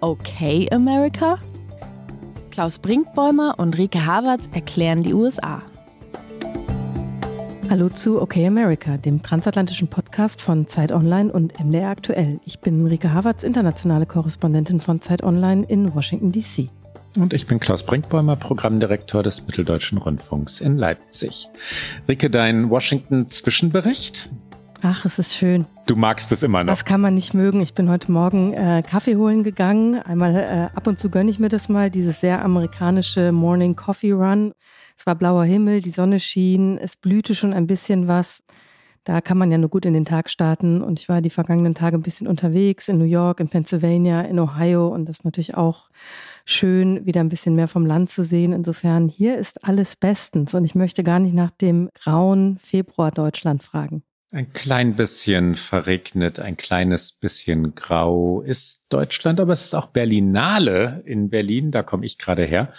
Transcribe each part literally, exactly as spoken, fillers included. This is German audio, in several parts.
Okay America? Klaus Brinkbäumer und Rike Havertz erklären die U S A. Hallo zu Okay America, dem transatlantischen Podcast von Zeit Online und M D R Aktuell. Ich bin Rike Havertz, internationale Korrespondentin von Zeit Online in Washington D C. Und ich bin Klaus Brinkbäumer, Programmdirektor des Mitteldeutschen Rundfunks in Leipzig. Rike, dein Washington-Zwischenbericht? Ach, es ist schön. Du magst es immer noch. Das kann man nicht mögen. Ich bin heute Morgen äh, Kaffee holen gegangen. Einmal äh, ab und zu gönne ich mir das mal, dieses sehr amerikanische Morning Coffee Run. Es war blauer Himmel, die Sonne schien, es blühte schon ein bisschen was. Da kann man ja nur gut in den Tag starten. Und ich war die vergangenen Tage ein bisschen unterwegs in New York, in Pennsylvania, in Ohio. Und das ist natürlich auch schön, wieder ein bisschen mehr vom Land zu sehen. Insofern, hier ist alles bestens. Und ich möchte gar nicht nach dem grauen Februar Deutschland fragen. Ein klein bisschen verregnet, ein kleines bisschen grau ist Deutschland, aber es ist auch Berlinale in Berlin, da komme ich gerade her.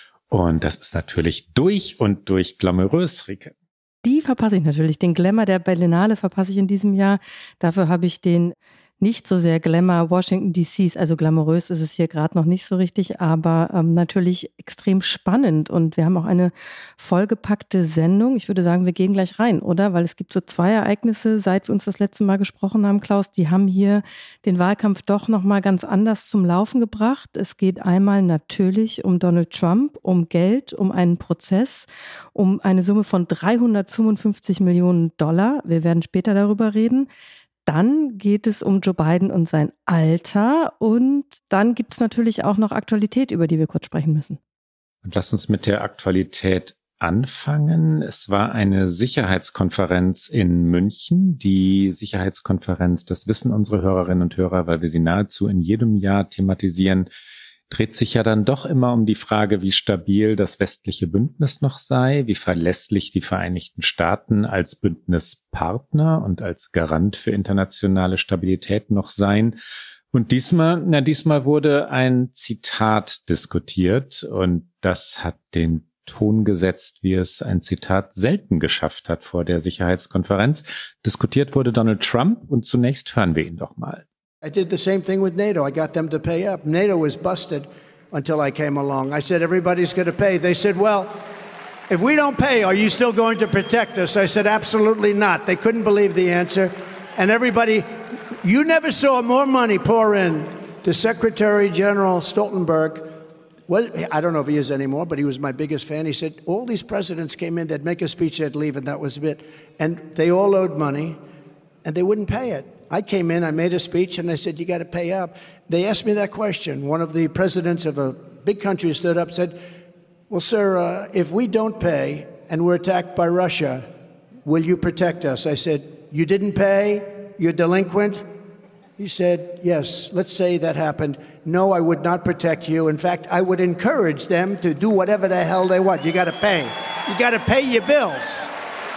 Und das ist natürlich durch und durch glamourös, Rike. Die verpasse ich natürlich. Den Glamour der Berlinale verpasse ich in diesem Jahr. Dafür habe ich den nicht so sehr Glamour Washington D Cs, also glamourös ist es hier gerade noch nicht so richtig, aber ähm, natürlich extrem spannend. Und wir haben auch eine vollgepackte Sendung. Ich würde sagen, wir gehen gleich rein, oder? Weil es gibt so zwei Ereignisse, seit wir uns das letzte Mal gesprochen haben, Klaus, die haben hier den Wahlkampf doch nochmal ganz anders zum Laufen gebracht. Es geht einmal natürlich um Donald Trump, um Geld, um einen Prozess, um eine Summe von dreihundertfünfundfünfzig Millionen Dollar. Wir werden später darüber reden. Dann geht es um Joe Biden und sein Alter und dann gibt es natürlich auch noch Aktualität, über die wir kurz sprechen müssen. Und lass uns mit der Aktualität anfangen. Es war eine Sicherheitskonferenz in München, die Sicherheitskonferenz, das wissen unsere Hörerinnen und Hörer, weil wir sie nahezu in jedem Jahr thematisieren, dreht sich ja dann doch immer um die Frage, wie stabil das westliche Bündnis noch sei, wie verlässlich die Vereinigten Staaten als Bündnispartner und als Garant für internationale Stabilität noch seien. Und diesmal, na, diesmal wurde ein Zitat diskutiert und das hat den Ton gesetzt, wie es ein Zitat selten geschafft hat vor der Sicherheitskonferenz. Diskutiert wurde Donald Trump und zunächst hören wir ihn doch mal. I did the same thing with NATO. I got them to pay up. NATO was busted until I came along. I said, everybody's going to pay. They said, well, if we don't pay, are you still going to protect us? I said, absolutely not. They couldn't believe the answer. And everybody, you never saw more money pour in to Secretary General Stoltenberg. Well, I don't know if he is anymore, but he was my biggest fan. He said, all these presidents came in, they'd make a speech, they'd leave, and that was it. And they all owed money, and they wouldn't pay it. I came in, I made a speech, and I said, you got to pay up. They asked me that question. One of the presidents of a big country stood up and said, well, sir, uh, if we don't pay and we're attacked by Russia, will you protect us? I said, you didn't pay? You're delinquent? He said, yes, let's say that happened. No, I would not protect you. In fact, I would encourage them to do whatever the hell they want. You got to pay. You got to pay your bills.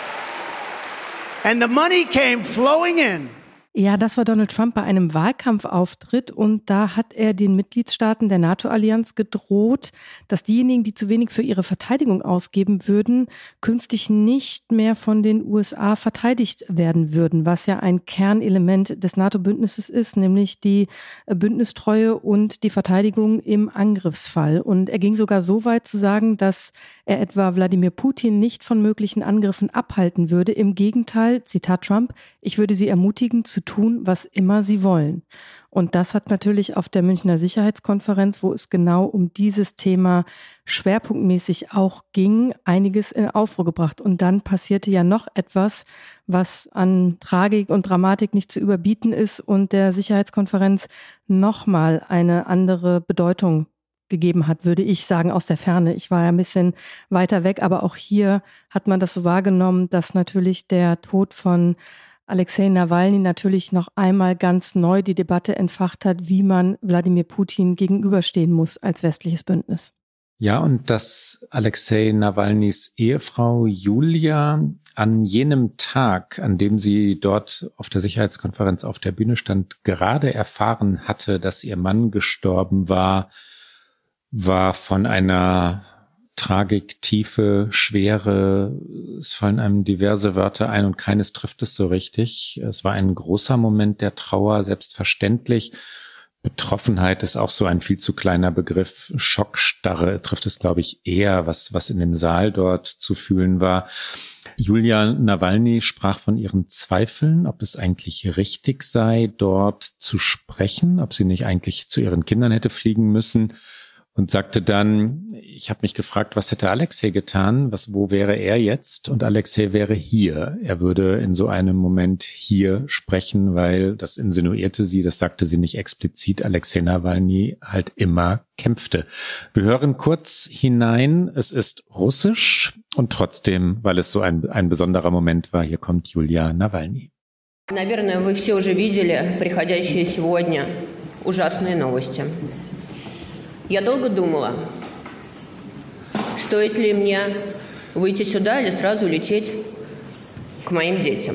And the money came flowing in. Ja, das war Donald Trump bei einem Wahlkampfauftritt und da hat er den Mitgliedstaaten der NATO-Allianz gedroht, dass diejenigen, die zu wenig für ihre Verteidigung ausgeben würden, künftig nicht mehr von den U S A verteidigt werden würden, was ja ein Kernelement des NATO-Bündnisses ist, nämlich die Bündnistreue und die Verteidigung im Angriffsfall. Und er ging sogar so weit zu sagen, dass er etwa Wladimir Putin nicht von möglichen Angriffen abhalten würde. Im Gegenteil, Zitat Trump, ich würde sie ermutigen zu tun, was immer sie wollen. Und das hat natürlich auf der Münchner Sicherheitskonferenz, wo es genau um dieses Thema schwerpunktmäßig auch ging, einiges in Aufruhr gebracht. Und dann passierte ja noch etwas, was an Tragik und Dramatik nicht zu überbieten ist und der Sicherheitskonferenz nochmal eine andere Bedeutung gegeben hat, würde ich sagen, aus der Ferne. Ich war ja ein bisschen weiter weg, aber auch hier hat man das so wahrgenommen, dass natürlich der Tod von Alexei Nawalny natürlich noch einmal ganz neu die Debatte entfacht hat, wie man Wladimir Putin gegenüberstehen muss als westliches Bündnis. Ja, und dass Alexei Nawalnys Ehefrau Julia an jenem Tag, an dem sie dort auf der Sicherheitskonferenz auf der Bühne stand, gerade erfahren hatte, dass ihr Mann gestorben war, war von einer Tragik, Tiefe, Schwere. Es fallen einem diverse Wörter ein und keines trifft es so richtig. Es war ein großer Moment der Trauer, selbstverständlich. Betroffenheit ist auch so ein viel zu kleiner Begriff. Schockstarre trifft es, glaube ich, eher, was, was in dem Saal dort zu fühlen war. Julia Nawalny sprach von ihren Zweifeln, ob es eigentlich richtig sei, dort zu sprechen, ob sie nicht eigentlich zu ihren Kindern hätte fliegen müssen. Und sagte dann, ich habe mich gefragt, was hätte Alexei getan? Was, wo wäre er jetzt? Und Alexei wäre hier. Er würde in so einem Moment hier sprechen, weil das insinuierte sie, das sagte sie nicht explizit, Alexei Nawalny halt immer kämpfte. Wir hören kurz hinein. Es ist Russisch und trotzdem, weil es so ein, ein besonderer Moment war, hier kommt Julia Nawalny. Наверное, вы все уже видели приходящие сегодня ужасные новости. Я долго думала, стоит ли мне выйти сюда или сразу лететь к моим детям.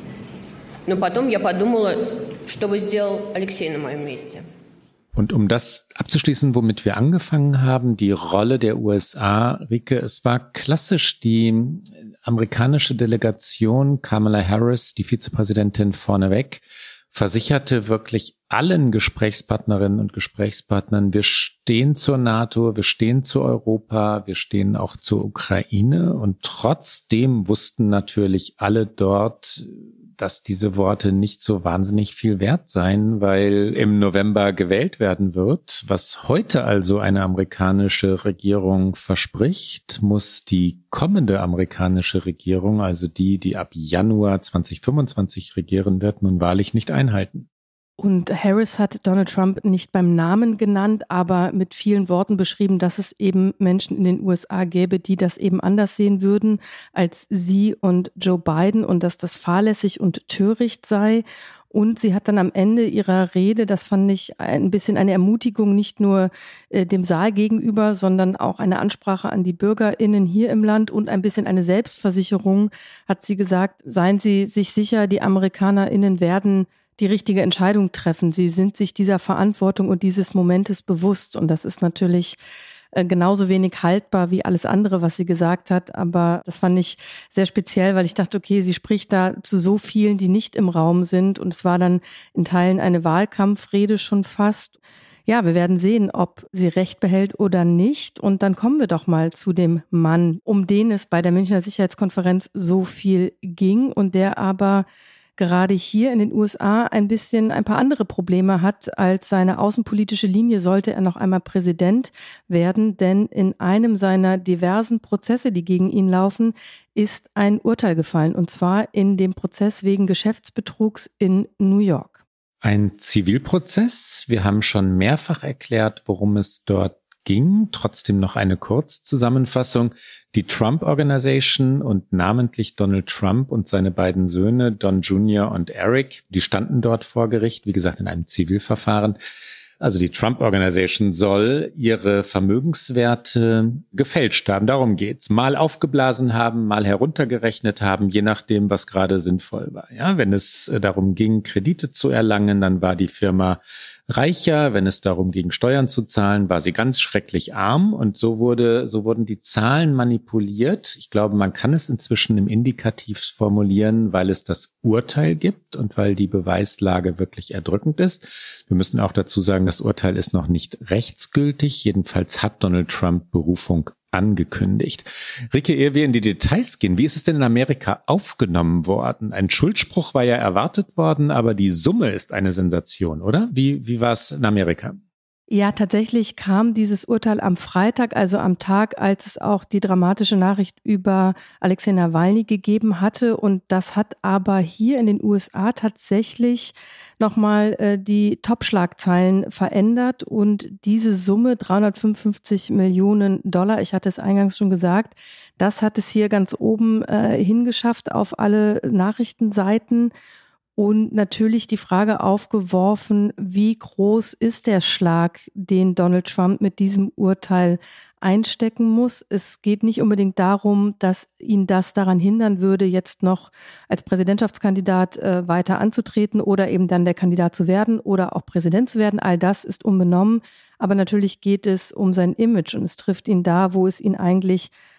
Но потом я подумала, что бы сделал Алексей на моем месте. Und um das abzuschließen, womit wir angefangen haben, die Rolle der U S A, Rike, es war klassisch, die amerikanische Delegation, Kamala Harris, die Vizepräsidentin vorneweg, versicherte wirklich allen Gesprächspartnerinnen und Gesprächspartnern, wir stehen zur NATO, wir stehen zu Europa, wir stehen auch zur Ukraine. Und trotzdem wussten natürlich alle dort, dass diese Worte nicht so wahnsinnig viel wert seien, weil im November gewählt werden wird. Was heute also eine amerikanische Regierung verspricht, muss die kommende amerikanische Regierung, also die, die ab Januar zwanzig fünfundzwanzig regieren wird, nun wahrlich nicht einhalten. Und Harris hat Donald Trump nicht beim Namen genannt, aber mit vielen Worten beschrieben, dass es eben Menschen in den U S A gäbe, die das eben anders sehen würden als sie und Joe Biden und dass das fahrlässig und töricht sei. Und sie hat dann am Ende ihrer Rede, das fand ich ein bisschen eine Ermutigung, nicht nur äh, dem Saal gegenüber, sondern auch eine Ansprache an die BürgerInnen hier im Land und ein bisschen eine Selbstversicherung, hat sie gesagt, seien Sie sich sicher, die AmerikanerInnen werden die richtige Entscheidung treffen. Sie sind sich dieser Verantwortung und dieses Momentes bewusst. Und das ist natürlich äh, genauso wenig haltbar wie alles andere, was sie gesagt hat. Aber das fand ich sehr speziell, weil ich dachte, okay, sie spricht da zu so vielen, die nicht im Raum sind. Und es war dann in Teilen eine Wahlkampfrede schon fast. Ja, wir werden sehen, ob sie recht behält oder nicht. Und dann kommen wir doch mal zu dem Mann, um den es bei der Münchner Sicherheitskonferenz so viel ging und der aber gerade hier in den U S A ein bisschen ein paar andere Probleme hat als seine außenpolitische Linie, sollte er noch einmal Präsident werden. Denn in einem seiner diversen Prozesse, die gegen ihn laufen, ist ein Urteil gefallen. Und zwar in dem Prozess wegen Geschäftsbetrugs in New York. Ein Zivilprozess. Wir haben schon mehrfach erklärt, worum es dort ging. Trotzdem noch eine Kurzzusammenfassung. Die Trump Organization und namentlich Donald Trump und seine beiden Söhne, Don Junior und Eric, die standen dort vor Gericht, wie gesagt, in einem Zivilverfahren. Also die Trump Organization soll ihre Vermögenswerte gefälscht haben. Darum geht's. Mal aufgeblasen haben, mal heruntergerechnet haben, je nachdem, was gerade sinnvoll war. Ja, wenn es darum ging, Kredite zu erlangen, dann war die Firma reicher. Wenn es darum ging, Steuern zu zahlen, war sie ganz schrecklich arm. Und so wurde, so wurden die Zahlen manipuliert. Ich glaube, man kann es inzwischen im Indikativ formulieren, weil es das Urteil gibt und weil die Beweislage wirklich erdrückend ist. Wir müssen auch dazu sagen, das Urteil ist noch nicht rechtsgültig. Jedenfalls hat Donald Trump Berufung angekündigt. Rike, ehe wir in die Details gehen, wie ist es denn in Amerika aufgenommen worden? Ein Schuldspruch war ja erwartet worden, aber die Summe ist eine Sensation, oder? Wie, wie war es in Amerika? Ja, tatsächlich kam dieses Urteil am Freitag, also am Tag, als es auch die dramatische Nachricht über Alexei Nawalny gegeben hatte. Und das hat aber hier in den U S A tatsächlich nochmal äh, die Top-Schlagzeilen verändert. Und diese Summe, dreihundertfünfundfünfzig Millionen Dollar, ich hatte es eingangs schon gesagt, das hat es hier ganz oben äh, hingeschafft auf alle Nachrichtenseiten. Und natürlich die Frage aufgeworfen, wie groß ist der Schlag, den Donald Trump mit diesem Urteil einstecken muss. Es geht nicht unbedingt darum, dass ihn das daran hindern würde, jetzt noch als Präsidentschaftskandidat äh, weiter anzutreten oder eben dann der Kandidat zu werden oder auch Präsident zu werden. All das ist unbenommen. Aber natürlich geht es um sein Image und es trifft ihn da, wo es ihn eigentlich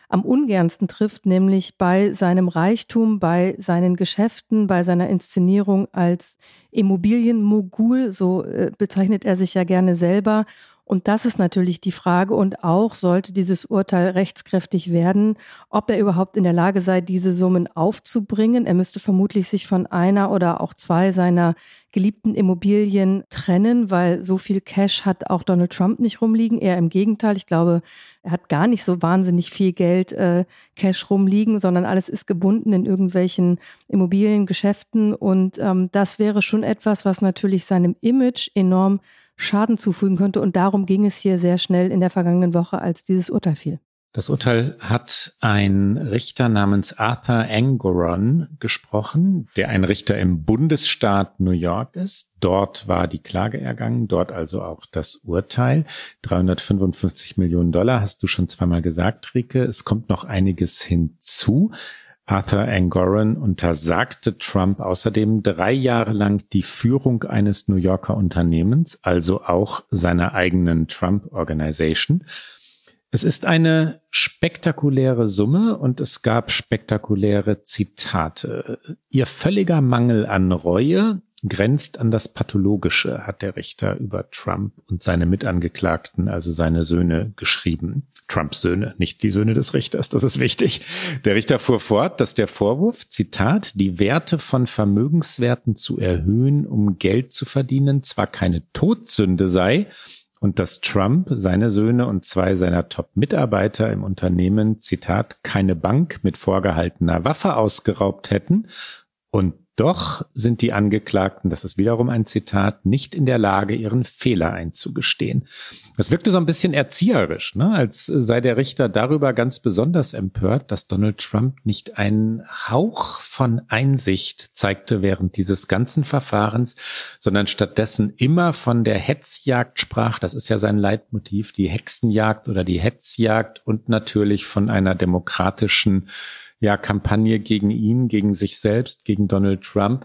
am ungernsten trifft, nämlich bei seinem Reichtum, bei seinen Geschäften, bei seiner Inszenierung als Immobilienmogul, so äh, bezeichnet er sich ja gerne selber. Und das ist natürlich die Frage, und auch sollte dieses Urteil rechtskräftig werden, ob er überhaupt in der Lage sei, diese Summen aufzubringen. Er müsste vermutlich sich von einer oder auch zwei seiner geliebten Immobilien trennen, weil so viel Cash hat auch Donald Trump nicht rumliegen. Eher im Gegenteil. Ich glaube, er hat gar nicht so wahnsinnig viel Geld, äh, Cash rumliegen, sondern alles ist gebunden in irgendwelchen Immobiliengeschäften. Und ähm, das wäre schon etwas, was natürlich seinem Image enorm Schaden zufügen könnte. Und darum ging es hier sehr schnell in der vergangenen Woche, als dieses Urteil fiel. Das Urteil hat ein Richter namens Arthur Engoron gesprochen, der ein Richter im Bundesstaat New York ist. Dort war die Klage ergangen, dort also auch das Urteil. dreihundertfünfundfünfzig Millionen Dollar, hast du schon zweimal gesagt, Rike. Es kommt noch einiges hinzu. Arthur Engoron untersagte Trump außerdem drei Jahre lang die Führung eines New Yorker Unternehmens, also auch seiner eigenen Trump Organization. Es ist eine spektakuläre Summe und es gab spektakuläre Zitate. Ihr völliger Mangel an Reue grenzt an das Pathologische, hat der Richter über Trump und seine Mitangeklagten, also seine Söhne, geschrieben. Trumps Söhne, nicht die Söhne des Richters, das ist wichtig. Der Richter fuhr fort, dass der Vorwurf, Zitat, die Werte von Vermögenswerten zu erhöhen, um Geld zu verdienen, zwar keine Todsünde sei, und dass Trump, seine Söhne und zwei seiner Top-Mitarbeiter im Unternehmen, Zitat, keine Bank mit vorgehaltener Waffe ausgeraubt hätten. Und doch sind die Angeklagten, das ist wiederum ein Zitat, nicht in der Lage, ihren Fehler einzugestehen. Das wirkte so ein bisschen erzieherisch, ne? Als sei der Richter darüber ganz besonders empört, dass Donald Trump nicht einen Hauch von Einsicht zeigte während dieses ganzen Verfahrens, sondern stattdessen immer von der Hetzjagd sprach. Das ist ja sein Leitmotiv, die Hexenjagd oder die Hetzjagd, und natürlich von einer demokratischen ja, Kampagne gegen ihn, gegen sich selbst, gegen Donald Trump.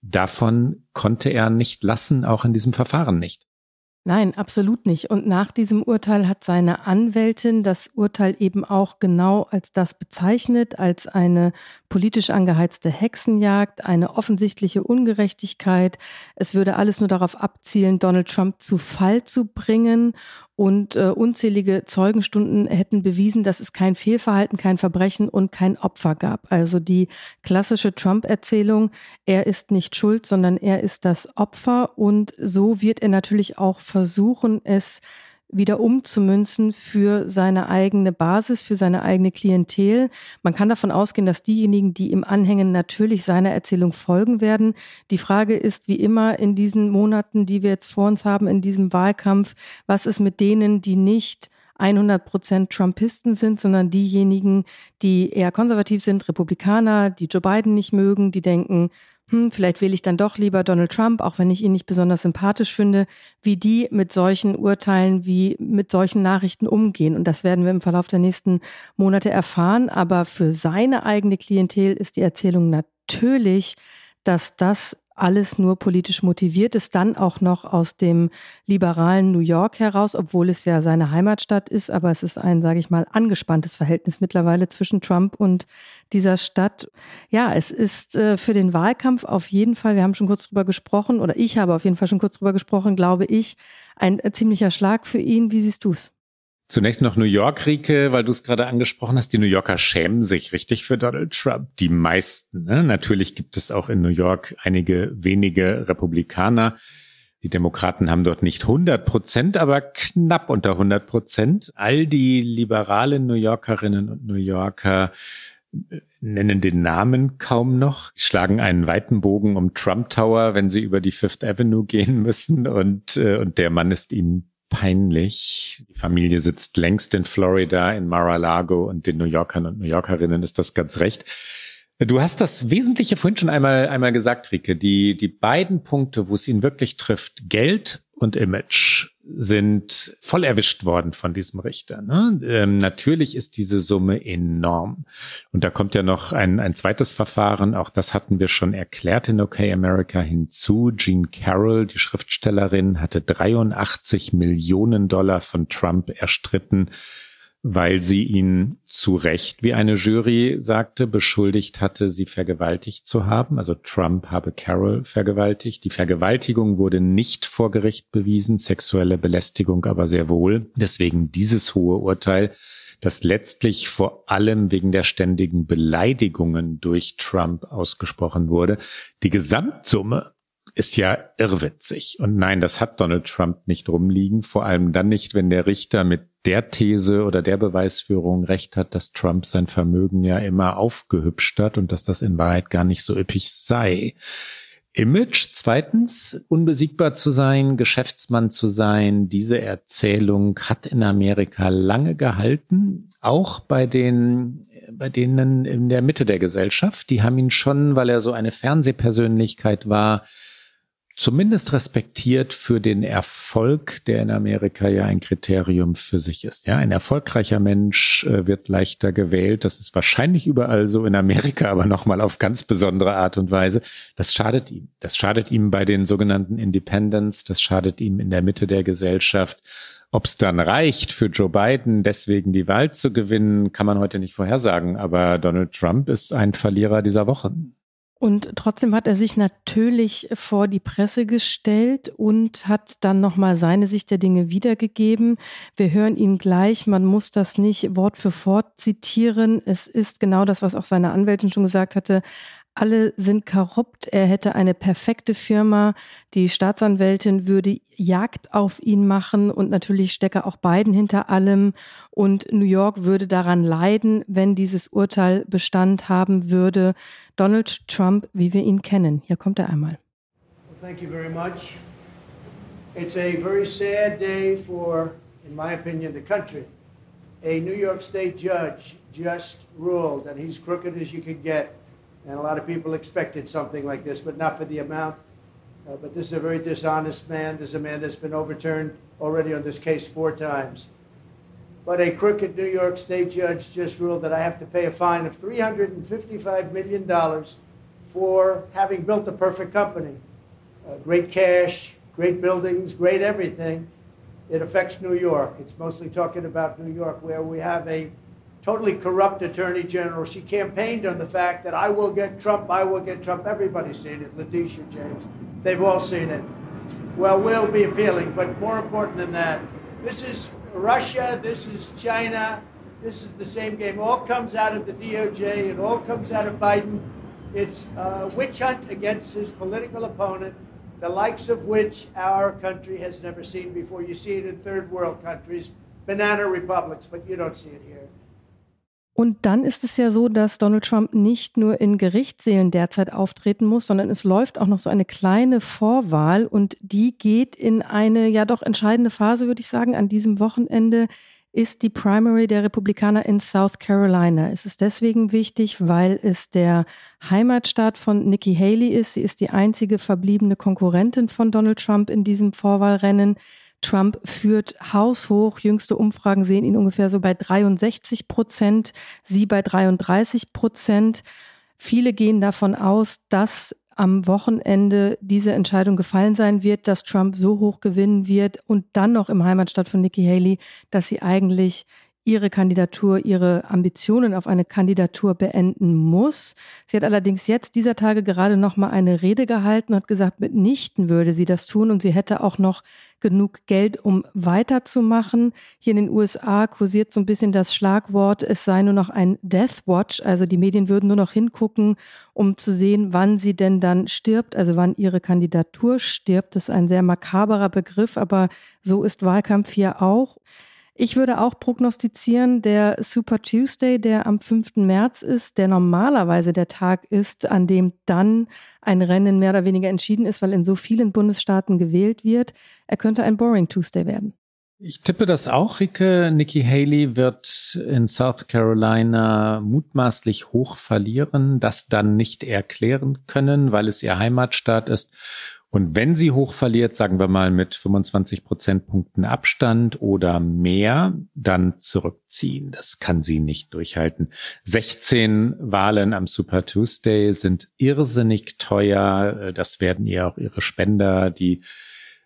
Davon konnte er nicht lassen, auch in diesem Verfahren nicht. Nein, absolut nicht. Und nach diesem Urteil hat seine Anwältin das Urteil eben auch genau als das bezeichnet, als eine politisch angeheizte Hexenjagd, eine offensichtliche Ungerechtigkeit. Es würde alles nur darauf abzielen, Donald Trump zu Fall zu bringen. Und äh, unzählige Zeugenstunden hätten bewiesen, dass es kein Fehlverhalten, kein Verbrechen und kein Opfer gab. Also die klassische Trump-Erzählung, er ist nicht schuld, sondern er ist das Opfer. Und so wird er natürlich auch versuchen, es wieder umzumünzen für seine eigene Basis, für seine eigene Klientel. Man kann davon ausgehen, dass diejenigen, die ihm anhängen, natürlich seiner Erzählung folgen werden. Die Frage ist, wie immer in diesen Monaten, die wir jetzt vor uns haben, in diesem Wahlkampf, was ist mit denen, die nicht hundert Prozent Trumpisten sind, sondern diejenigen, die eher konservativ sind, Republikaner, die Joe Biden nicht mögen, die denken, hm, vielleicht wähle ich dann doch lieber Donald Trump, auch wenn ich ihn nicht besonders sympathisch finde, wie die mit solchen Urteilen, wie mit solchen Nachrichten umgehen. Und das werden wir im Verlauf der nächsten Monate erfahren. Aber für seine eigene Klientel ist die Erzählung natürlich, dass das alles nur politisch motiviert ist, dann auch noch aus dem liberalen New York heraus, obwohl es ja seine Heimatstadt ist, aber es ist ein, sage ich mal, angespanntes Verhältnis mittlerweile zwischen Trump und dieser Stadt. Ja, es ist äh, für den Wahlkampf auf jeden Fall, wir haben schon kurz drüber gesprochen, oder ich habe auf jeden Fall schon kurz drüber gesprochen, glaube ich, ein äh, ziemlicher Schlag für ihn. Wie siehst du es? Zunächst noch New York, Rike, weil du es gerade angesprochen hast. Die New Yorker schämen sich richtig für Donald Trump. Die meisten, ne? Natürlich gibt es auch in New York einige wenige Republikaner. Die Demokraten haben dort nicht hundert Prozent, aber knapp unter hundert Prozent. All die liberalen New Yorkerinnen und New Yorker nennen den Namen kaum noch, schlagen einen weiten Bogen um Trump Tower, wenn sie über die Fifth Avenue gehen müssen, und, und der Mann ist ihnen peinlich. Die Familie sitzt längst in Florida, in Mar-a-Lago, und den New Yorkern und New Yorkerinnen ist das ganz recht. Du hast das Wesentliche vorhin schon einmal, einmal gesagt, Rike. Die, die beiden Punkte, wo es ihn wirklich trifft, Geld und Image, sind voll erwischt worden von diesem Richter. Ne? Ähm, natürlich ist diese Summe enorm. Und da kommt ja noch ein, ein zweites Verfahren, auch das hatten wir schon erklärt in OK America, hinzu. Jean Carroll, die Schriftstellerin, hatte dreiundachtzig Millionen Dollar von Trump erstritten weil sie ihn zu Recht, wie eine Jury sagte, beschuldigt hatte, sie vergewaltigt zu haben. Also Trump habe Carol vergewaltigt. Die Vergewaltigung wurde nicht vor Gericht bewiesen, sexuelle Belästigung aber sehr wohl. Deswegen dieses hohe Urteil, das letztlich vor allem wegen der ständigen Beleidigungen durch Trump ausgesprochen wurde. Die Gesamtsumme ist ja irrwitzig. Und nein, das hat Donald Trump nicht rumliegen. Vor allem dann nicht, wenn der Richter mit der These oder der Beweisführung recht hat, dass Trump sein Vermögen ja immer aufgehübscht hat und dass das in Wahrheit gar nicht so üppig sei. Image, zweitens, unbesiegbar zu sein, Geschäftsmann zu sein. Diese Erzählung hat in Amerika lange gehalten, auch bei den, bei denen in der Mitte der Gesellschaft. Die haben ihn schon, weil er so eine Fernsehpersönlichkeit war, zumindest respektiert für den Erfolg, der in Amerika ja ein Kriterium für sich ist. Ja, ein erfolgreicher Mensch äh, wird leichter gewählt. Das ist wahrscheinlich überall so, in Amerika aber nochmal auf ganz besondere Art und Weise. Das schadet ihm. Das schadet ihm bei den sogenannten Independents. Das schadet ihm in der Mitte der Gesellschaft. Ob es dann reicht, für Joe Biden deswegen die Wahl zu gewinnen, kann man heute nicht vorhersagen. Aber Donald Trump ist ein Verlierer dieser Woche. Und trotzdem hat er sich natürlich vor die Presse gestellt und hat dann nochmal seine Sicht der Dinge wiedergegeben. Wir hören ihn gleich, man muss das nicht Wort für Wort zitieren. Es ist genau das, was auch seine Anwältin schon gesagt hatte. Alle sind korrupt, er hätte eine perfekte Firma, die Staatsanwältin würde Jagd auf ihn machen und natürlich stecke auch Biden hinter allem und New York würde daran leiden, wenn dieses Urteil Bestand haben würde. Donald Trump, wie wir ihn kennen. Hier kommt er einmal. Well, thank you very much. It's a very sad day for, in my opinion, the country. A New York State judge just ruled that he's crooked as you could get. And a lot of people expected something like this, but not for the amount. Uh, but this is a very dishonest man. This is a man that's been overturned already on this case four times. But a crooked New York State judge just ruled that I have to pay a fine of three hundred fifty-five million dollars for having built a perfect company. Uh, great cash, great buildings, great everything. It affects New York. It's mostly talking about New York, where we have a totally corrupt attorney general. She campaigned on the fact that I will get Trump, I will get Trump. Everybody's seen it. Letitia James, they've all seen it. Well, we'll be appealing, but more important than that, this is Russia, this is China, this is the same game. All comes out of the D O J, it all comes out of Biden. It's a witch hunt against his political opponent, the likes of which our country has never seen before. You see it in third world countries, banana republics, but you don't see it here. Und dann ist es ja so, dass Donald Trump nicht nur in Gerichtssälen derzeit auftreten muss, sondern es läuft auch noch so eine kleine Vorwahl und die geht in eine ja doch entscheidende Phase, würde ich sagen. An diesem Wochenende ist die Primary der Republikaner in South Carolina. Es ist deswegen wichtig, weil es der Heimatstaat von Nikki Haley ist. Sie ist die einzige verbliebene Konkurrentin von Donald Trump in diesem Vorwahlrennen. Trump führt haushoch. Jüngste Umfragen sehen ihn ungefähr so bei dreiundsechzig Prozent, sie bei dreiunddreißig Prozent. Viele gehen davon aus, dass am Wochenende diese Entscheidung gefallen sein wird, dass Trump so hoch gewinnen wird und dann noch im Heimatstaat von Nikki Haley, dass sie eigentlich ihre Kandidatur, ihre Ambitionen auf eine Kandidatur beenden muss. Sie hat allerdings jetzt dieser Tage gerade noch mal eine Rede gehalten und hat gesagt, mitnichten würde sie das tun und sie hätte auch noch genug Geld, um weiterzumachen. Hier in den U S A kursiert so ein bisschen das Schlagwort, es sei nur noch ein Death Watch, also die Medien würden nur noch hingucken, um zu sehen, wann sie denn dann stirbt, also wann ihre Kandidatur stirbt. Das ist ein sehr makaberer Begriff, aber so ist Wahlkampf hier auch. Ich würde auch prognostizieren, der Super Tuesday, der am fünften März ist, der normalerweise der Tag ist, an dem dann ein Rennen mehr oder weniger entschieden ist, weil in so vielen Bundesstaaten gewählt wird. Er könnte ein Boring Tuesday werden. Ich tippe das auch, Rike. Nikki Haley wird in South Carolina mutmaßlich hoch verlieren, das dann nicht erklären können, weil es ihr Heimatstaat ist. Und wenn sie hoch verliert, sagen wir mal mit fünfundzwanzig Prozentpunkten Abstand oder mehr, dann zurückziehen. Das kann sie nicht durchhalten. sechzehn Wahlen am Super Tuesday sind irrsinnig teuer. Das werden ihr auch ihre Spender, die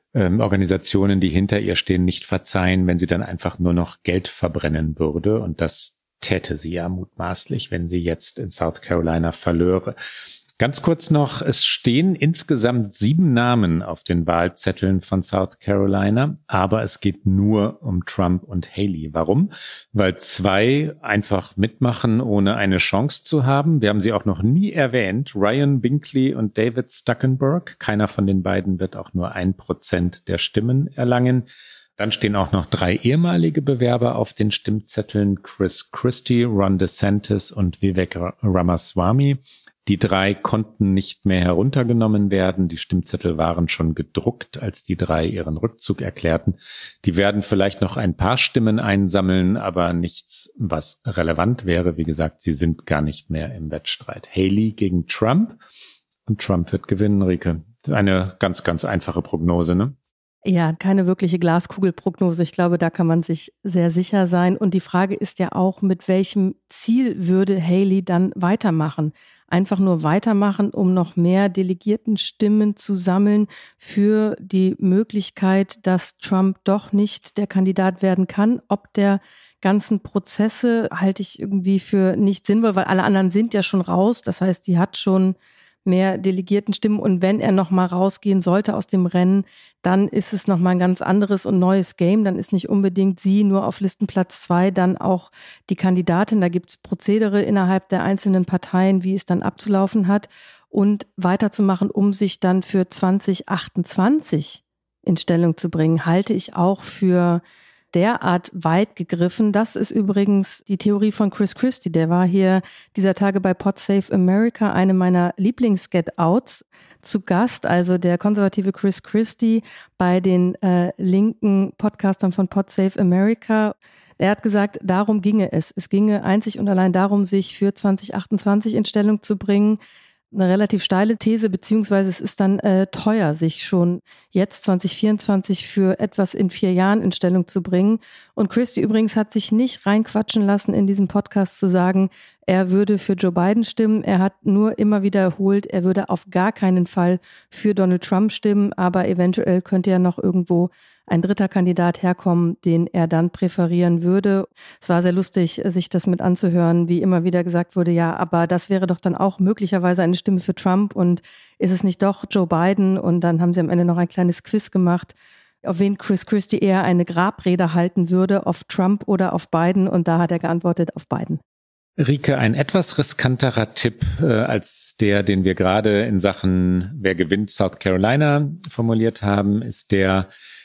ähm, Organisationen, die hinter ihr stehen, nicht verzeihen, wenn sie dann einfach nur noch Geld verbrennen würde. Und das täte sie ja mutmaßlich, wenn sie jetzt in South Carolina verlöre. Ganz kurz noch, es stehen insgesamt sieben Namen auf den Wahlzetteln von South Carolina, aber es geht nur um Trump und Haley. Warum? Weil zwei einfach mitmachen, ohne eine Chance zu haben. Wir haben sie auch noch nie erwähnt, Ryan Binkley und David Stuckenberg. Keiner von den beiden wird auch nur ein Prozent der Stimmen erlangen. Dann stehen auch noch drei ehemalige Bewerber auf den Stimmzetteln, Chris Christie, Ron DeSantis und Vivek Ramaswamy. Die drei konnten nicht mehr heruntergenommen werden. Die Stimmzettel waren schon gedruckt, als die drei ihren Rückzug erklärten. Die werden vielleicht noch ein paar Stimmen einsammeln, aber nichts, was relevant wäre. Wie gesagt, sie sind gar nicht mehr im Wettstreit. Haley gegen Trump und Trump wird gewinnen, Rike. Eine ganz, ganz einfache Prognose, ne? Ja, keine wirkliche Glaskugelprognose. Ich glaube, da kann man sich sehr sicher sein. Und die Frage ist ja auch, mit welchem Ziel würde Haley dann weitermachen? Einfach nur weitermachen, um noch mehr Delegiertenstimmen zu sammeln für die Möglichkeit, dass Trump doch nicht der Kandidat werden kann. Ob der ganzen Prozesse halte ich irgendwie für nicht sinnvoll, weil alle anderen sind ja schon raus. Das heißt, die hat schon mehr Delegiertenstimmen. Und wenn er noch mal rausgehen sollte aus dem Rennen, dann ist es noch mal ein ganz anderes und neues Game. Dann ist nicht unbedingt sie nur auf Listenplatz zwei, dann auch die Kandidatin. Da gibt es Prozedere innerhalb der einzelnen Parteien, wie es dann abzulaufen hat. Und weiterzumachen, um sich dann für zwanzig achtundzwanzig in Stellung zu bringen, halte ich auch für derart weit gegriffen. Das ist übrigens die Theorie von Chris Christie. Der war hier dieser Tage bei Pod Save America, eine meiner Lieblings-Get-Outs, zu Gast. Also der konservative Chris Christie bei den äh, linken Podcastern von Pod Save America. Er hat gesagt, darum ginge es. Es ginge einzig und allein darum, sich für zwanzig achtundzwanzig in Stellung zu bringen. Eine relativ steile These, beziehungsweise es ist dann äh, teuer, sich schon jetzt zwanzig vierundzwanzig für etwas in vier Jahren in Stellung zu bringen. Und Christie übrigens hat sich nicht reinquatschen lassen, in diesem Podcast zu sagen, er würde für Joe Biden stimmen. Er hat nur immer wiederholt, er würde auf gar keinen Fall für Donald Trump stimmen, aber eventuell könnte ja noch irgendwo ein dritter Kandidat herkommen, den er dann präferieren würde. Es war sehr lustig, sich das mit anzuhören, wie immer wieder gesagt wurde, ja, aber das wäre doch dann auch möglicherweise eine Stimme für Trump und ist es nicht doch Joe Biden? Und dann haben sie am Ende noch ein kleines Quiz gemacht, auf wen Chris Christie eher eine Grabrede halten würde, auf Trump oder auf Biden, und da hat er geantwortet, auf Biden. Rike, ein etwas riskanterer Tipp äh, als der, den wir gerade in Sachen Wer gewinnt South Carolina formuliert haben, ist der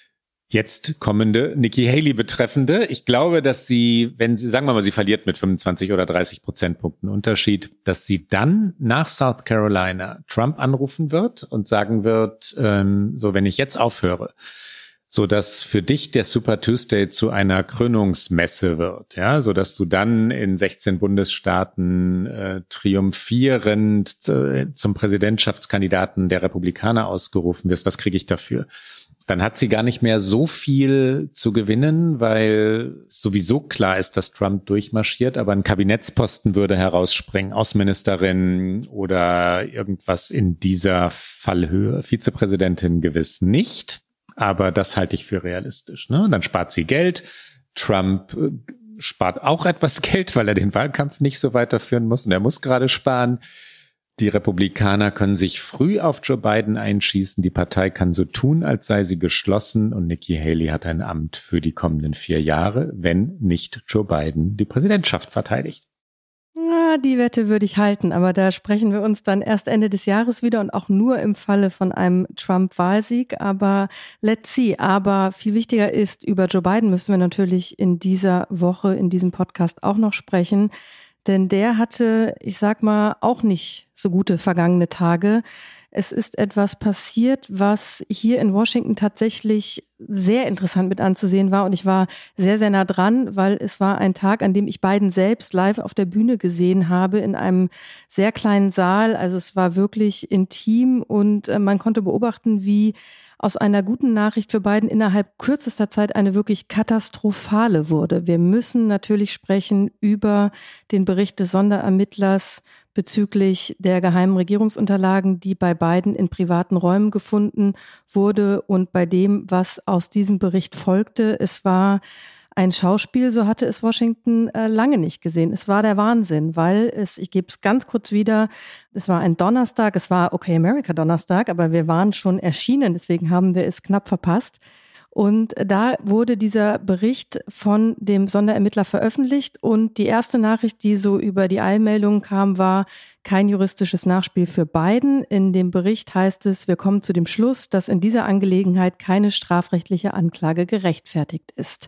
jetzt kommende Nikki Haley betreffende. Ich glaube, dass sie, wenn sie, sagen wir mal, sie verliert mit fünfundzwanzig oder dreißig Prozentpunkten Unterschied, dass sie dann nach South Carolina Trump anrufen wird und sagen wird, ähm, so, wenn ich jetzt aufhöre, so dass für dich der Super Tuesday zu einer Krönungsmesse wird, ja, so dass du dann in sechzehn Bundesstaaten äh, triumphierend äh, zum Präsidentschaftskandidaten der Republikaner ausgerufen wirst. Was kriege ich dafür? Dann hat sie gar nicht mehr so viel zu gewinnen, weil sowieso klar ist, dass Trump durchmarschiert, aber ein Kabinettsposten würde herausspringen, Außenministerin oder irgendwas in dieser Fallhöhe. Vizepräsidentin gewiss nicht, aber das halte ich für realistisch, ne? Dann spart sie Geld. Trump äh, spart auch etwas Geld, weil er den Wahlkampf nicht so weiterführen muss und er muss gerade sparen. Die Republikaner können sich früh auf Joe Biden einschießen. Die Partei kann so tun, als sei sie geschlossen. Und Nikki Haley hat ein Amt für die kommenden vier Jahre, wenn nicht Joe Biden die Präsidentschaft verteidigt. Ja, die Wette würde ich halten. Aber da sprechen wir uns dann erst Ende des Jahres wieder und auch nur im Falle von einem Trump-Wahlsieg. Aber let's see. Aber viel wichtiger ist, über Joe Biden müssen wir natürlich in dieser Woche, in diesem Podcast auch noch sprechen. Denn der hatte, ich sag mal, auch nicht so gute vergangene Tage. Es ist etwas passiert, was hier in Washington tatsächlich sehr interessant mit anzusehen war. Und ich war sehr, sehr nah dran, weil es war ein Tag, an dem ich Biden selbst live auf der Bühne gesehen habe, in einem sehr kleinen Saal. Also es war wirklich intim und man konnte beobachten, wie aus einer guten Nachricht für Biden innerhalb kürzester Zeit eine wirklich katastrophale wurde. Wir müssen natürlich sprechen über den Bericht des Sonderermittlers bezüglich der geheimen Regierungsunterlagen, die bei Biden in privaten Räumen gefunden wurde und bei dem, was aus diesem Bericht folgte. Es war ein Schauspiel, so hatte es Washington äh, lange nicht gesehen. Es war der Wahnsinn, weil es, ich gebe es ganz kurz wieder, es war ein Donnerstag, es war Okay America Donnerstag, aber wir waren schon erschienen, deswegen haben wir es knapp verpasst. Und da wurde dieser Bericht von dem Sonderermittler veröffentlicht und die erste Nachricht, die so über die Eilmeldung kam, war kein juristisches Nachspiel für Biden. In dem Bericht heißt es, wir kommen zu dem Schluss, dass in dieser Angelegenheit keine strafrechtliche Anklage gerechtfertigt ist.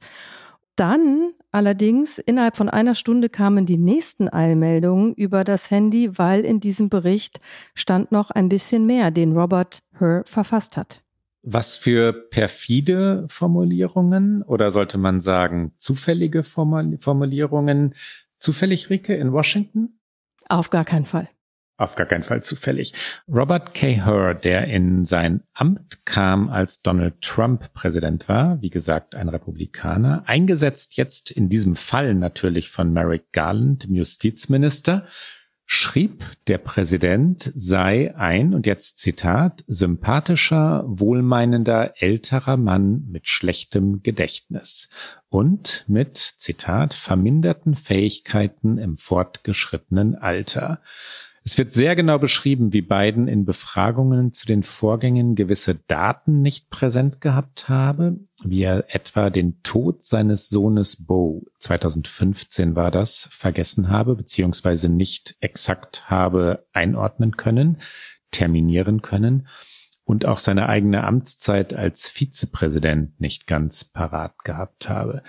Dann allerdings innerhalb von einer Stunde kamen die nächsten Eilmeldungen über das Handy, weil in diesem Bericht stand noch ein bisschen mehr, den Robert Hur verfasst hat. Was für perfide Formulierungen oder sollte man sagen zufällige Formulierungen? Zufällig, Rike, in Washington? Auf gar keinen Fall. Auf gar keinen Fall zufällig. Robert K. Hur, der in sein Amt kam, als Donald Trump Präsident war, wie gesagt ein Republikaner, eingesetzt jetzt in diesem Fall natürlich von Merrick Garland, dem Justizminister, schrieb, der Präsident sei ein, und jetzt Zitat, sympathischer, wohlmeinender, älterer Mann mit schlechtem Gedächtnis und mit, Zitat, verminderten Fähigkeiten im fortgeschrittenen Alter. Es wird sehr genau beschrieben, wie Biden in Befragungen zu den Vorgängen gewisse Daten nicht präsent gehabt habe, wie er etwa den Tod seines Sohnes Beau, zweitausendfünfzehn war das, vergessen habe, beziehungsweise nicht exakt habe einordnen können, terminieren können und auch seine eigene Amtszeit als Vizepräsident nicht ganz parat gehabt habe.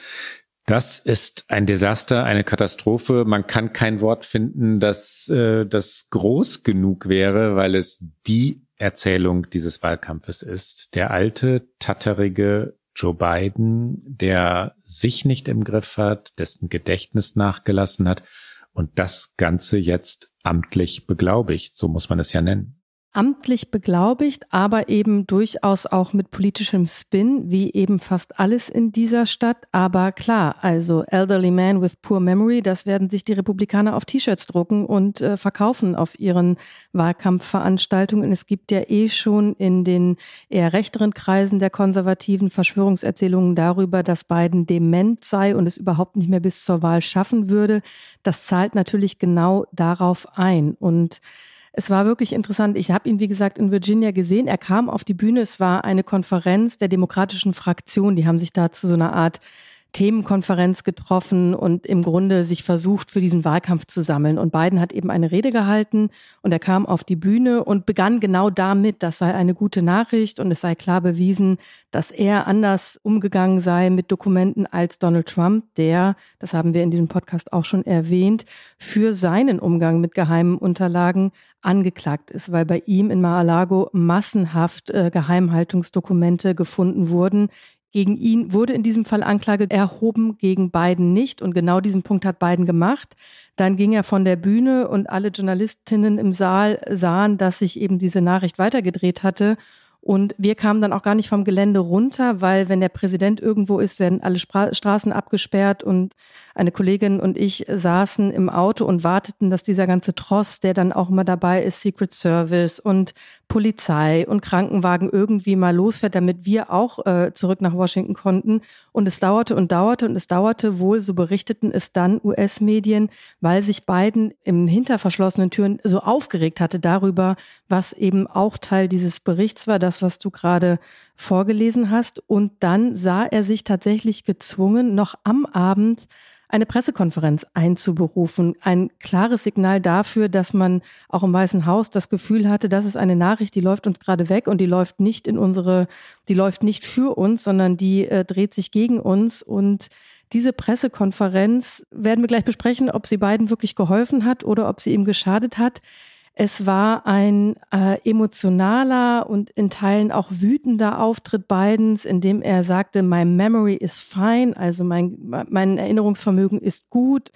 Das ist ein Desaster, eine Katastrophe. Man kann kein Wort finden, das, äh, das groß genug wäre, weil es die Erzählung dieses Wahlkampfes ist. Der alte, tatterige Joe Biden, der sich nicht im Griff hat, dessen Gedächtnis nachgelassen hat und das Ganze jetzt amtlich beglaubigt. So muss man es ja nennen. Amtlich beglaubigt, aber eben durchaus auch mit politischem Spin, wie eben fast alles in dieser Stadt. Aber klar, also Elderly Man with Poor Memory, das werden sich die Republikaner auf T-Shirts drucken und äh, verkaufen auf ihren Wahlkampfveranstaltungen. Es gibt ja eh schon in den eher rechteren Kreisen der konservativen Verschwörungserzählungen darüber, dass Biden dement sei und es überhaupt nicht mehr bis zur Wahl schaffen würde. Das zahlt natürlich genau darauf ein. Und es war wirklich interessant. Ich habe ihn, wie gesagt, in Virginia gesehen. Er kam auf die Bühne. Es war eine Konferenz der demokratischen Fraktion. Die haben sich da zu so einer Art Themenkonferenz getroffen und im Grunde sich versucht, für diesen Wahlkampf zu sammeln. Und Biden hat eben eine Rede gehalten und er kam auf die Bühne und begann genau damit, das sei eine gute Nachricht und es sei klar bewiesen, dass er anders umgegangen sei mit Dokumenten als Donald Trump, der, das haben wir in diesem Podcast auch schon erwähnt, für seinen Umgang mit geheimen Unterlagen angeklagt ist, weil bei ihm in Mar-a-Lago massenhaft äh, Geheimhaltungsdokumente gefunden wurden. Gegen ihn wurde in diesem Fall Anklage erhoben, gegen Biden nicht. Und genau diesen Punkt hat Biden gemacht. Dann ging er von der Bühne und alle Journalistinnen im Saal sahen, dass sich eben diese Nachricht weitergedreht hatte. Und wir kamen dann auch gar nicht vom Gelände runter, weil wenn der Präsident irgendwo ist, werden alle Spra- Straßen abgesperrt und eine Kollegin und ich saßen im Auto und warteten, dass dieser ganze Tross, der dann auch immer dabei ist, Secret Service und Polizei und Krankenwagen irgendwie mal losfährt, damit wir auch äh, zurück nach Washington konnten. Und es dauerte und dauerte und es dauerte wohl, so berichteten es dann U S-Medien, weil sich Biden im hinter verschlossenen Türen so aufgeregt hatte darüber, was eben auch Teil dieses Berichts war, das, was du gerade vorgelesen hast. Und dann sah er sich tatsächlich gezwungen, noch am Abend eine Pressekonferenz einzuberufen. Ein klares Signal dafür, dass man auch im Weißen Haus das Gefühl hatte, das ist eine Nachricht, die läuft uns gerade weg und die läuft nicht in unsere, die läuft nicht für uns, sondern die äh, dreht sich gegen uns. Und diese Pressekonferenz werden wir gleich besprechen, ob sie Biden wirklich geholfen hat oder ob sie ihm geschadet hat. Es war ein äh, emotionaler und in Teilen auch wütender Auftritt Bidens, in dem er sagte, my memory is fine, also mein, mein Erinnerungsvermögen ist gut.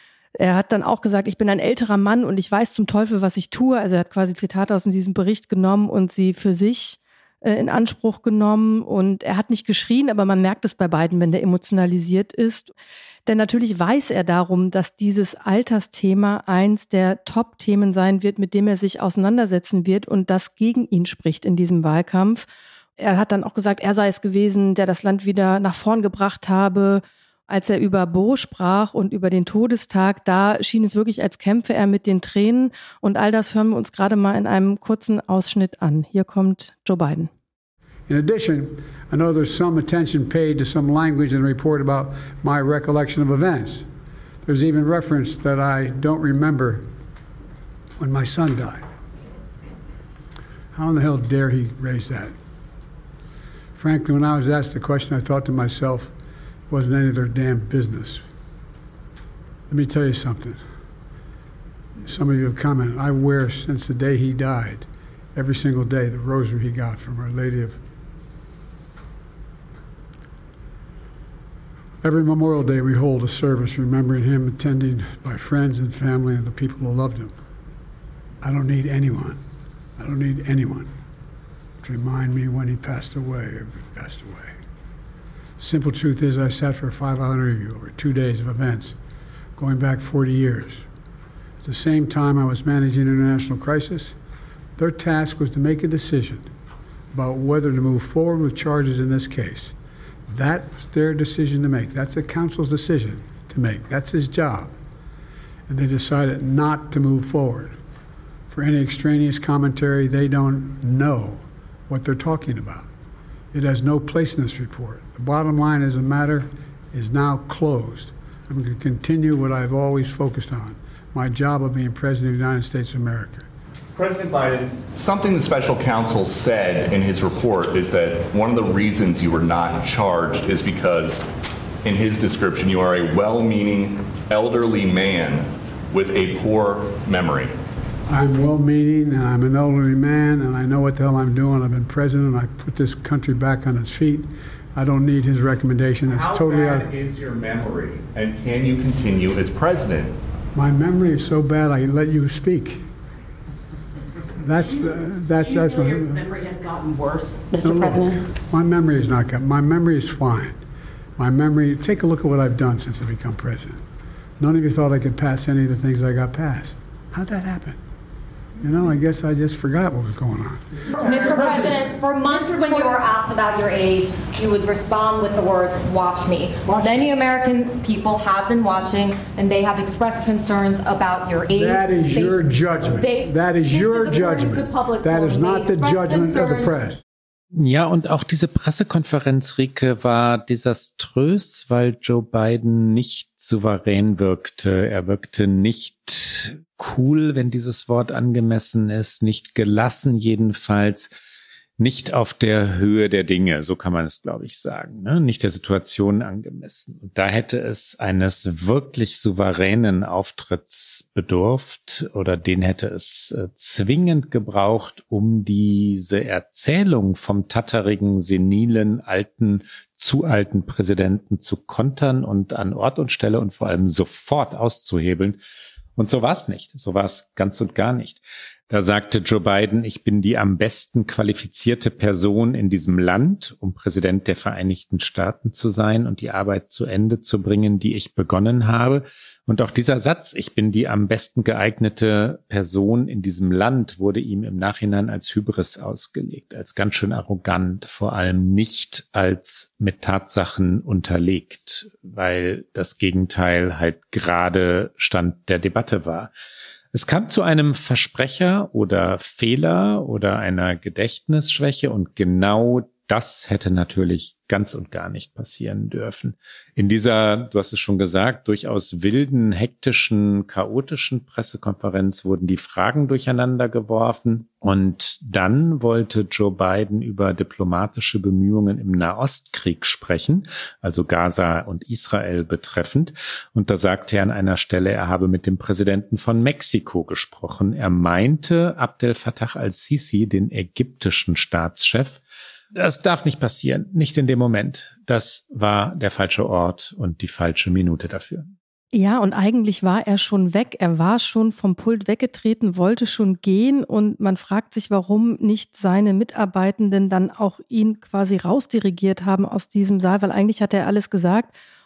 Er hat dann auch gesagt, ich bin ein älterer Mann und ich weiß zum Teufel, was ich tue. Also er hat quasi Zitate aus diesem Bericht genommen und sie für sich äh, in Anspruch genommen. Und er hat nicht geschrien, aber man merkt es bei Biden, wenn der emotionalisiert ist. Denn natürlich weiß er darum, dass dieses Altersthema eins der Top-Themen sein wird, mit dem er sich auseinandersetzen wird und das gegen ihn spricht in diesem Wahlkampf. Er hat dann auch gesagt, er sei es gewesen, der das Land wieder nach vorn gebracht habe. Als er über Bo sprach und über den Todestag, da schien es wirklich, als kämpfe er mit den Tränen. Und all das hören wir uns gerade mal in einem kurzen Ausschnitt an. Hier kommt Joe Biden. In addition, I know there's some attention paid to some language in the report about my recollection of events. There's even reference that I don't remember when my son died. How in the hell dare he raise that? Frankly, when I was asked the question, I thought to myself, it wasn't any of their damn business. Let me tell you something. Some of you have commented, I wear since the day he died, every single day, the rosary he got from Our Lady of... Every Memorial Day we hold a service remembering him, attended by friends and family and the people who loved him. I don't need anyone. I don't need anyone to remind me when he passed away or if he passed away. Simple truth is I sat for a five-hour interview over two days of events going back forty years. At the same time I was managing an international crisis, their task was to make a decision about whether to move forward with charges in this case. That's their decision to make. That's the council's decision to make. That's his job. And they decided not to move forward. For any extraneous commentary, they don't know what they're talking about. It has no place in this report. The bottom line is the matter is now closed. I'm going to continue what I've always focused on, my job of being President of the United States of America. President Biden, something the special counsel said in his report is that one of the reasons you were not charged is because, in his description, you are a well-meaning elderly man with a poor memory. I'm well-meaning, and I'm an elderly man, and I know what the hell I'm doing. I've been president, and I put this country back on its feet. I don't need his recommendation. It's How totally bad out. is your memory, and can you continue as president? My memory is so bad I let you speak. That's uh, that's Do you that's feel what. your memory has gotten worse, Mister No, look, President? my memory is not good. My memory is fine. My memory. Take a look at what I've done since I become president. None of you thought I could pass any of the things I got passed. How'd that happen? You know, I guess I just forgot what was going on. Mister President, for months when you were asked about your age, you would respond with the words, watch me. Watch Many American people have been watching, and they have expressed concerns about your age. That is They- your judgment. they- That is this your is according judgment. to public That is polling. not They the expressed judgment of the concerns. press. Ja, und auch diese Pressekonferenz, Rike, war desaströs, weil Joe Biden nicht souverän wirkte. Er wirkte nicht cool, wenn dieses Wort angemessen ist, nicht gelassen jedenfalls, nicht auf der Höhe der Dinge, so kann man es, glaube ich, sagen, ne? Nicht der Situation angemessen. Und da hätte es eines wirklich souveränen Auftritts bedurft oder den hätte es äh, zwingend gebraucht, um diese Erzählung vom tatterigen, senilen, alten, zu alten Präsidenten zu kontern und an Ort und Stelle und vor allem sofort auszuhebeln. Und so war es nicht. So war es ganz und gar nicht. Da sagte Joe Biden, ich bin die am besten qualifizierte Person in diesem Land, um Präsident der Vereinigten Staaten zu sein und die Arbeit zu Ende zu bringen, die ich begonnen habe. Und auch dieser Satz, ich bin die am besten geeignete Person in diesem Land, wurde ihm im Nachhinein als Hybris ausgelegt, als ganz schön arrogant, vor allem nicht als mit Tatsachen unterlegt, weil das Gegenteil halt gerade Stand der Debatte war. Es kam zu einem Versprecher oder Fehler oder einer Gedächtnisschwäche und genau das hätte natürlich ganz und gar nicht passieren dürfen. In dieser, du hast es schon gesagt, durchaus wilden, hektischen, chaotischen Pressekonferenz wurden die Fragen durcheinander geworfen und dann wollte Joe Biden über diplomatische Bemühungen im Nahostkrieg sprechen, also Gaza und Israel betreffend. Und da sagte er an einer Stelle, er habe mit dem Präsidenten von Mexiko gesprochen. Er meinte Abdel Fattah al-Sisi, den ägyptischen Staatschef. Das darf nicht passieren, nicht in dem Moment. Das war der falsche Ort und die falsche Minute dafür. Ja, und eigentlich war er schon weg. Er war schon vom Pult weggetreten, wollte schon gehen und man fragt sich, warum nicht seine Mitarbeitenden dann auch ihn quasi rausdirigiert haben aus diesem Saal, weil eigentlich hat er alles gesagt.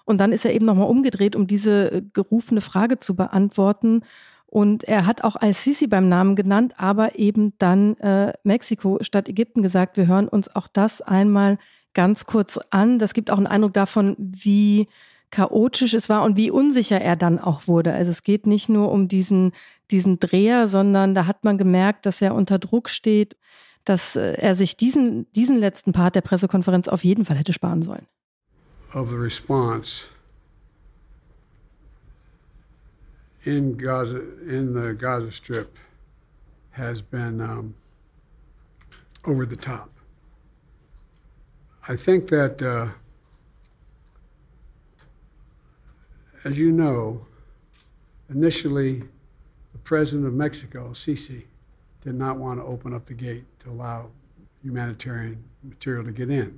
Und dann ist er eben nochmal umgedreht, um diese gerufene Frage zu beantworten. Und er hat auch Al-Sisi beim Namen genannt, aber eben dann äh, Mexiko statt Ägypten gesagt. Wir hören uns auch das einmal ganz kurz an. Das gibt auch einen Eindruck davon, wie chaotisch es war und wie unsicher er dann auch wurde. Also es geht nicht nur um diesen, diesen Dreher, sondern da hat man gemerkt, dass er unter Druck steht, dass er sich diesen, diesen letzten Part der Pressekonferenz auf jeden Fall hätte sparen sollen. Of the response in Gaza, in the Gaza Strip has been um, over the top. I think that, uh, as you know, initially the president of Mexico, Sisi, did not want to open up the gate to allow humanitarian material to get in.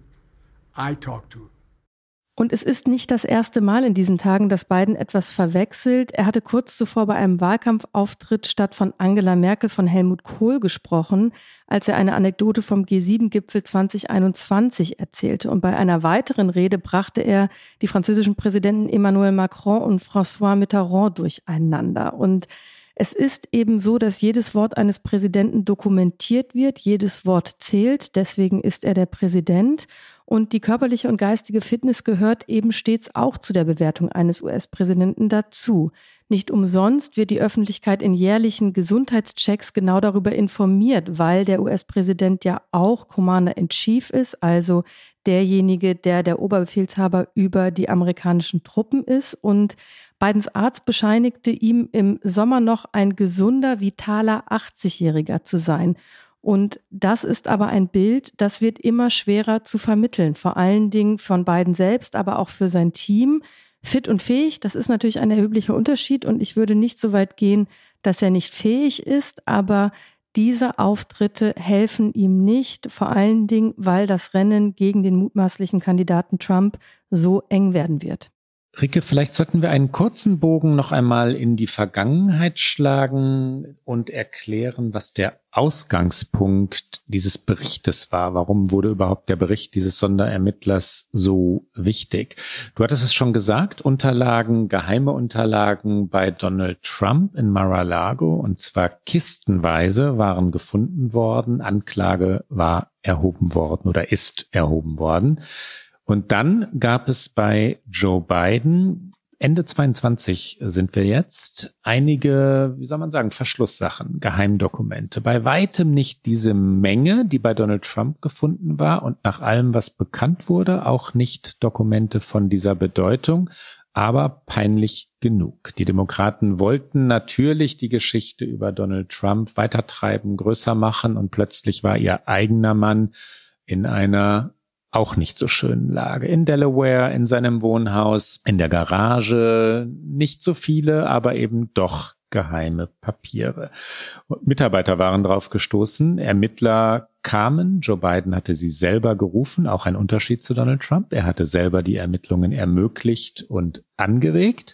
I talked to him. Und es ist nicht das erste Mal in diesen Tagen, dass Biden etwas verwechselt. Er hatte kurz zuvor bei einem Wahlkampfauftritt statt von Angela Merkel von Helmut Kohl gesprochen, als er eine Anekdote vom G sieben Gipfel zwanzig einundzwanzig erzählte. Und bei einer weiteren Rede brachte er die französischen Präsidenten Emmanuel Macron und François Mitterrand durcheinander. Und es ist eben so, dass jedes Wort eines Präsidenten dokumentiert wird, jedes Wort zählt, deswegen ist er der Präsident. Und die körperliche und geistige Fitness gehört eben stets auch zu der Bewertung eines U S-Präsidenten dazu. Nicht umsonst wird die Öffentlichkeit in jährlichen Gesundheitschecks genau darüber informiert, weil der U S-Präsident ja auch Commander-in-Chief ist, also derjenige, der der Oberbefehlshaber über die amerikanischen Truppen ist. Und Bidens Arzt bescheinigte ihm im Sommer noch ein gesunder, vitaler achtzigjähriger zu sein. Und das ist aber ein Bild, das wird immer schwerer zu vermitteln, vor allen Dingen von Biden selbst, aber auch für sein Team. Fit und fähig, das ist natürlich ein erheblicher Unterschied und ich würde nicht so weit gehen, dass er nicht fähig ist, aber diese Auftritte helfen ihm nicht, vor allen Dingen, weil das Rennen gegen den mutmaßlichen Kandidaten Trump so eng werden wird. Rike, vielleicht sollten wir einen kurzen Bogen noch einmal in die Vergangenheit schlagen und erklären, was der Ausgangspunkt dieses Berichtes war. Warum wurde überhaupt der Bericht dieses Sonderermittlers so wichtig? Du hattest es schon gesagt, Unterlagen, geheime Unterlagen bei Donald Trump in Mar-a-Lago, und zwar kistenweise waren gefunden worden. Anklage war erhoben worden oder ist erhoben worden. Und dann gab es bei Joe Biden, Ende zweiundzwanzig sind wir jetzt, einige, wie soll man sagen, Verschlusssachen, Geheimdokumente. Bei weitem nicht diese Menge, die bei Donald Trump gefunden war und nach allem, was bekannt wurde, auch nicht Dokumente von dieser Bedeutung, aber peinlich genug. Die Demokraten wollten natürlich die Geschichte über Donald Trump weitertreiben, größer machen, und plötzlich war ihr eigener Mann in einer auch nicht so schönen Lage. In Delaware, in seinem Wohnhaus, in der Garage, nicht so viele, aber eben doch geheime Papiere. Mitarbeiter waren drauf gestoßen, Ermittler kamen, Joe Biden hatte sie selber gerufen, auch ein Unterschied zu Donald Trump. Er hatte selber die Ermittlungen ermöglicht und angeregt.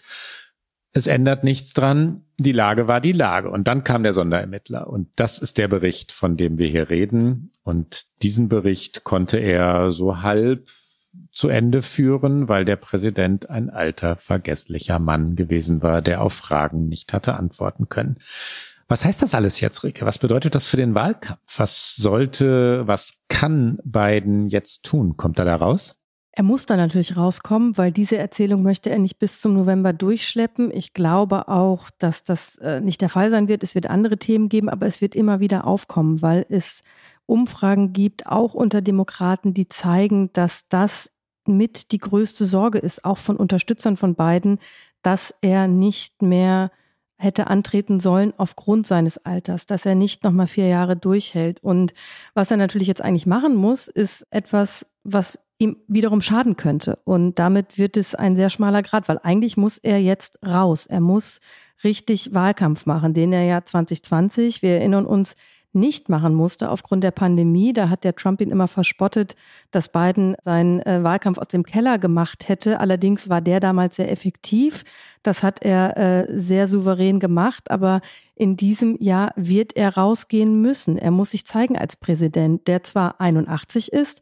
Es ändert nichts dran, die Lage war die Lage. Und dann kam der Sonderermittler. Und das ist der Bericht, von dem wir hier reden. Und diesen Bericht konnte er so halb zu Ende führen, weil der Präsident ein alter, vergesslicher Mann gewesen war, der auf Fragen nicht hatte antworten können. Was heißt das alles jetzt, Rike? Was bedeutet das für den Wahlkampf? Was sollte, was kann Biden jetzt tun? Kommt er da raus? Er muss da natürlich rauskommen, weil diese Erzählung möchte er nicht bis zum November durchschleppen. Ich glaube auch, dass das äh, nicht der Fall sein wird. Es wird andere Themen geben, aber es wird immer wieder aufkommen, weil es Umfragen gibt, auch unter Demokraten, die zeigen, dass das mit die größte Sorge ist, auch von Unterstützern von Biden, dass er nicht mehr hätte antreten sollen aufgrund seines Alters, dass er nicht noch mal vier Jahre durchhält. Und was er natürlich jetzt eigentlich machen muss, ist etwas, was ihm wiederum schaden könnte. Und damit wird es ein sehr schmaler Grat, weil eigentlich muss er jetzt raus. Er muss richtig Wahlkampf machen, den er ja zwanzig zwanzig, wir erinnern uns, nicht machen musste aufgrund der Pandemie. Da hat der Trump ihn immer verspottet, dass Biden seinen äh, Wahlkampf aus dem Keller gemacht hätte. Allerdings war der damals sehr effektiv. Das hat er äh, sehr souverän gemacht. Aber in diesem Jahr wird er rausgehen müssen. Er muss sich zeigen als Präsident, der zwar einundachtzig ist,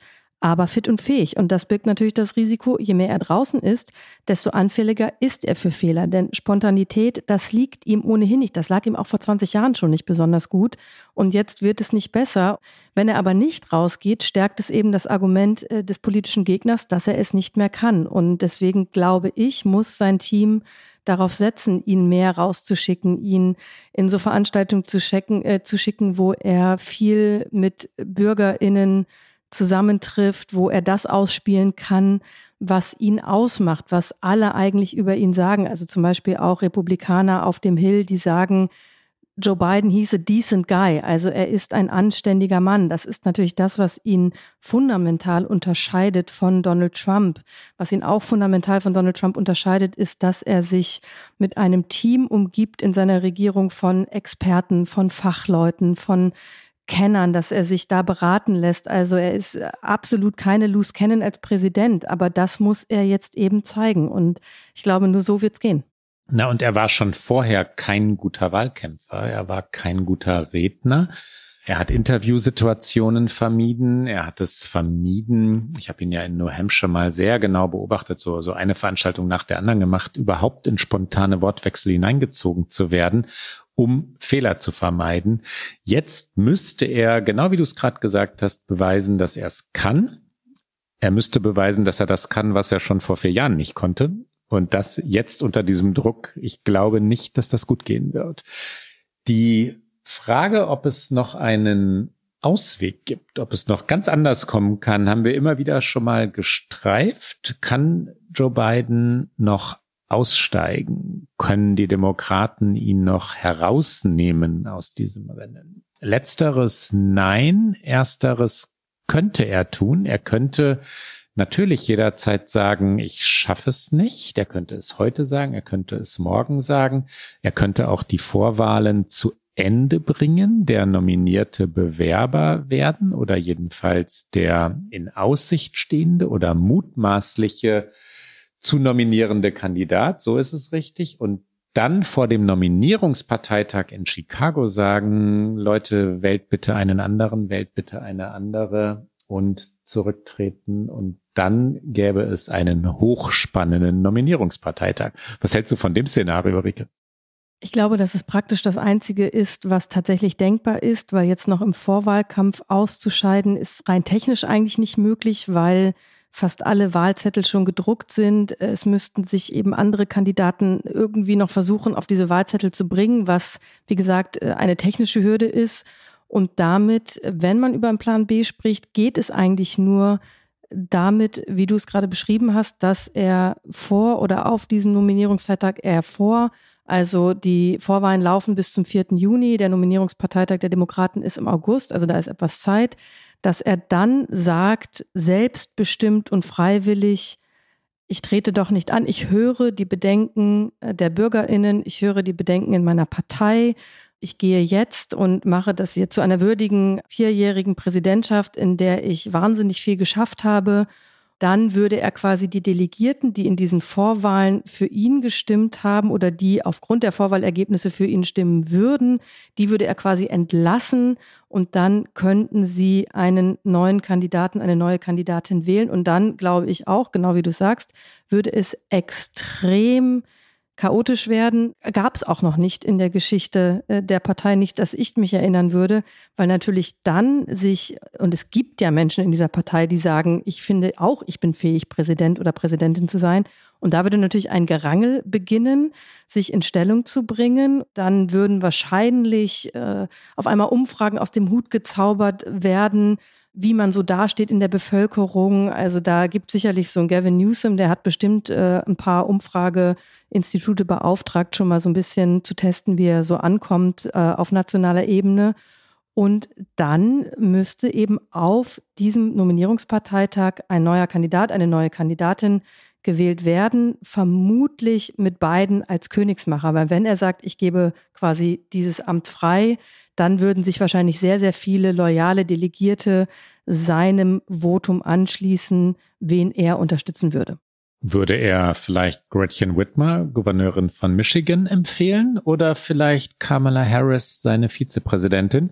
aber fit und fähig. Und das birgt natürlich das Risiko, je mehr er draußen ist, desto anfälliger ist er für Fehler. Denn Spontanität, das liegt ihm ohnehin nicht. Das lag ihm auch vor zwanzig Jahren schon nicht besonders gut. Und jetzt wird es nicht besser. Wenn er aber nicht rausgeht, stärkt es eben das Argument äh, des politischen Gegners, dass er es nicht mehr kann. Und deswegen glaube ich, muss sein Team darauf setzen, ihn mehr rauszuschicken, ihn in so Veranstaltungen zu schicken, äh, zu schicken, wo er viel mit BürgerInnen zusammentrifft, wo er das ausspielen kann, was ihn ausmacht, was alle eigentlich über ihn sagen. Also zum Beispiel auch Republikaner auf dem Hill, die sagen, Joe Biden, he's a decent guy. Also er ist ein anständiger Mann. Das ist natürlich das, was ihn fundamental unterscheidet von Donald Trump. Was ihn auch fundamental von Donald Trump unterscheidet, ist, dass er sich mit einem Team umgibt in seiner Regierung von Experten, von Fachleuten, von Kennern, dass er sich da beraten lässt. Also er ist absolut keine Loose Cannon als Präsident, aber das muss er jetzt eben zeigen. Und ich glaube, nur so wird's gehen. Na, und er war schon vorher kein guter Wahlkämpfer. Er war kein guter Redner. Er hat Interviewsituationen vermieden. Er hat es vermieden. Ich habe ihn ja in New Hampshire mal sehr genau beobachtet, so, so eine Veranstaltung nach der anderen gemacht, überhaupt in spontane Wortwechsel hineingezogen zu werden, um Fehler zu vermeiden. Jetzt müsste er, genau wie du es gerade gesagt hast, beweisen, dass er es kann. Er müsste beweisen, dass er das kann, was er schon vor vier Jahren nicht konnte. Und das jetzt unter diesem Druck, ich glaube nicht, dass das gut gehen wird. Die Frage, ob es noch einen Ausweg gibt, ob es noch ganz anders kommen kann, haben wir immer wieder schon mal gestreift. Kann Joe Biden noch aussteigen? Können die Demokraten ihn noch herausnehmen aus diesem Rennen? Letzteres nein, ersteres könnte er tun. Er könnte natürlich jederzeit sagen, ich schaffe es nicht. Er könnte es heute sagen, er könnte es morgen sagen. Er könnte auch die Vorwahlen zu Ende bringen, der nominierte Bewerber werden oder jedenfalls der in Aussicht stehende oder mutmaßliche zu nominierende Kandidat, so ist es richtig, und dann vor dem Nominierungsparteitag in Chicago sagen, Leute, wählt bitte einen anderen, wählt bitte eine andere und zurücktreten, und dann gäbe es einen hochspannenden Nominierungsparteitag. Was hältst du von dem Szenario, Rike? Ich glaube, dass es praktisch das Einzige ist, was tatsächlich denkbar ist, weil jetzt noch im Vorwahlkampf auszuscheiden, ist rein technisch eigentlich nicht möglich, weil fast alle Wahlzettel schon gedruckt sind. Es müssten sich eben andere Kandidaten irgendwie noch versuchen, auf diese Wahlzettel zu bringen, was, wie gesagt, eine technische Hürde ist. Und damit, wenn man über einen Plan B spricht, geht es eigentlich nur damit, wie du es gerade beschrieben hast, dass er vor oder auf diesem Nominierungsparteitag er vor, also die Vorwahlen laufen bis zum vierten Juni, der Nominierungsparteitag der Demokraten ist im August, also da ist etwas Zeit, dass er dann sagt, selbstbestimmt und freiwillig, ich trete doch nicht an, ich höre die Bedenken der BürgerInnen, ich höre die Bedenken in meiner Partei, ich gehe jetzt und mache das hier zu einer würdigen vierjährigen Präsidentschaft, in der ich wahnsinnig viel geschafft habe. Dann würde er quasi die Delegierten, die in diesen Vorwahlen für ihn gestimmt haben oder die aufgrund der Vorwahlergebnisse für ihn stimmen würden, die würde er quasi entlassen, und dann könnten sie einen neuen Kandidaten, eine neue Kandidatin wählen. Und dann, glaube ich auch, genau wie du sagst, würde es extrem chaotisch werden. Gab es auch noch nicht in der Geschichte der Partei, nicht, dass ich mich erinnern würde, weil natürlich dann sich, und es gibt ja Menschen in dieser Partei, die sagen, ich finde auch, ich bin fähig, Präsident oder Präsidentin zu sein. Und da würde natürlich ein Gerangel beginnen, sich in Stellung zu bringen. Dann würden wahrscheinlich äh, auf einmal Umfragen aus dem Hut gezaubert werden, wie man so dasteht in der Bevölkerung. Also da gibt sicherlich so ein Gavin Newsom, der hat bestimmt äh, ein paar Umfrageinstitute beauftragt, schon mal so ein bisschen zu testen, wie er so ankommt äh, auf nationaler Ebene. Und dann müsste eben auf diesem Nominierungsparteitag ein neuer Kandidat, eine neue Kandidatin gewählt werden, vermutlich mit Biden als Königsmacher. Weil wenn er sagt, ich gebe quasi dieses Amt frei, dann würden sich wahrscheinlich sehr, sehr viele loyale Delegierte seinem Votum anschließen, wen er unterstützen würde. Würde er vielleicht Gretchen Whitmer, Gouverneurin von Michigan, empfehlen oder vielleicht Kamala Harris, seine Vizepräsidentin?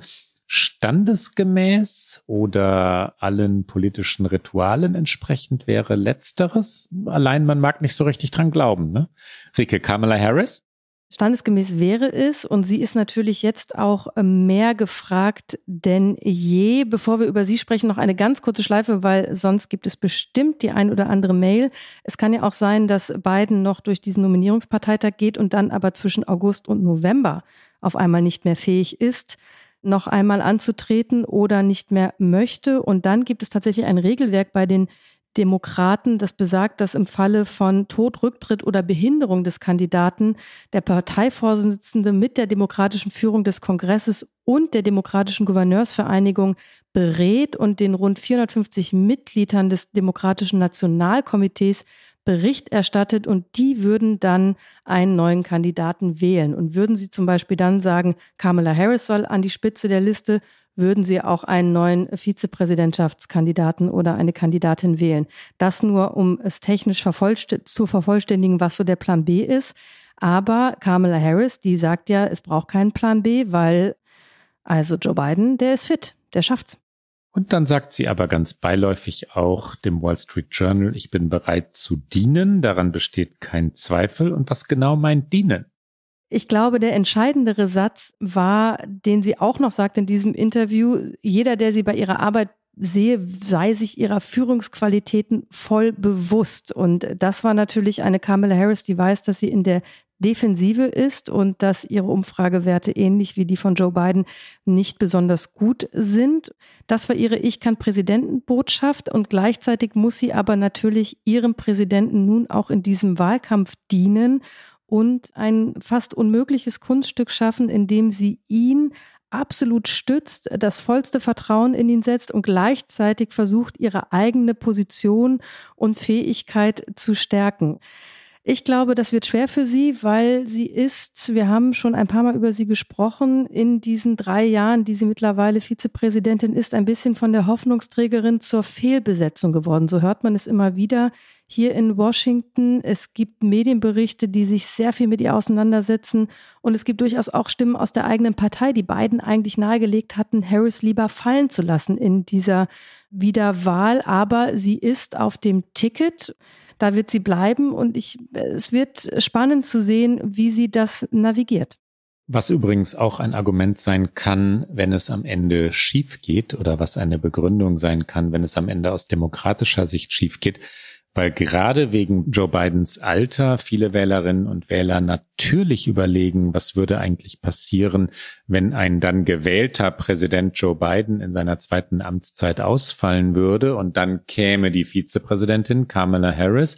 standesgemäß oder allen politischen Ritualen entsprechend wäre letzteres. Allein man mag nicht so richtig dran glauben, ne? Rike, Kamala Harris? Standesgemäß wäre es, und sie ist natürlich jetzt auch mehr gefragt denn je. Bevor wir über sie sprechen, noch eine ganz kurze Schleife, weil sonst gibt es bestimmt die ein oder andere Mail. Es kann ja auch sein, dass Biden noch durch diesen Nominierungsparteitag geht und dann aber zwischen August und November auf einmal nicht mehr fähig ist, noch einmal anzutreten oder nicht mehr möchte. Und dann gibt es tatsächlich ein Regelwerk bei den Demokraten, das besagt, dass im Falle von Tod, Rücktritt oder Behinderung des Kandidaten der Parteivorsitzende mit der demokratischen Führung des Kongresses und der demokratischen Gouverneursvereinigung berät und den rund vierhundertfünfzig Mitgliedern des Demokratischen Nationalkomitees Bericht erstattet, und die würden dann einen neuen Kandidaten wählen. Und würden sie zum Beispiel dann sagen, Kamala Harris soll an die Spitze der Liste, würden sie auch einen neuen Vizepräsidentschaftskandidaten oder eine Kandidatin wählen. Das nur, um es technisch vervollst- zu vervollständigen, was so der Plan B ist. Aber Kamala Harris, die sagt ja, es braucht keinen Plan B, weil also Joe Biden, der ist fit, der schafft's. Und dann sagt sie aber ganz beiläufig auch dem Wall Street Journal, ich bin bereit zu dienen, daran besteht kein Zweifel. Und was genau meint dienen? Ich glaube, der entscheidendere Satz war, den sie auch noch sagt in diesem Interview, jeder, der sie bei ihrer Arbeit sehe, sei sich ihrer Führungsqualitäten voll bewusst. Und das war natürlich eine Kamala Harris, die weiß, dass sie in der Defensive ist und dass ihre Umfragewerte ähnlich wie die von Joe Biden nicht besonders gut sind. Das war ihre Ich-kann-Präsidenten-Botschaft, und gleichzeitig muss sie aber natürlich ihrem Präsidenten nun auch in diesem Wahlkampf dienen und ein fast unmögliches Kunststück schaffen, indem sie ihn absolut stützt, das vollste Vertrauen in ihn setzt und gleichzeitig versucht, ihre eigene Position und Fähigkeit zu stärken. Ich glaube, das wird schwer für sie, weil sie ist, wir haben schon ein paar Mal über sie gesprochen, in diesen drei Jahren, die sie mittlerweile Vizepräsidentin ist, ein bisschen von der Hoffnungsträgerin zur Fehlbesetzung geworden. So hört man es immer wieder hier in Washington. Es gibt Medienberichte, die sich sehr viel mit ihr auseinandersetzen, und es gibt durchaus auch Stimmen aus der eigenen Partei, die Biden eigentlich nahegelegt hatten, Harris lieber fallen zu lassen in dieser Wiederwahl. Aber sie ist auf dem Ticket. Da wird sie bleiben, und ich, es wird spannend zu sehen, wie sie das navigiert. Was übrigens auch ein Argument sein kann, wenn es am Ende schief geht, oder was eine Begründung sein kann, wenn es am Ende aus demokratischer Sicht schief geht, weil gerade wegen Joe Bidens Alter viele Wählerinnen und Wähler natürlich überlegen, was würde eigentlich passieren, wenn ein dann gewählter Präsident Joe Biden in seiner zweiten Amtszeit ausfallen würde, und dann käme die Vizepräsidentin Kamala Harris.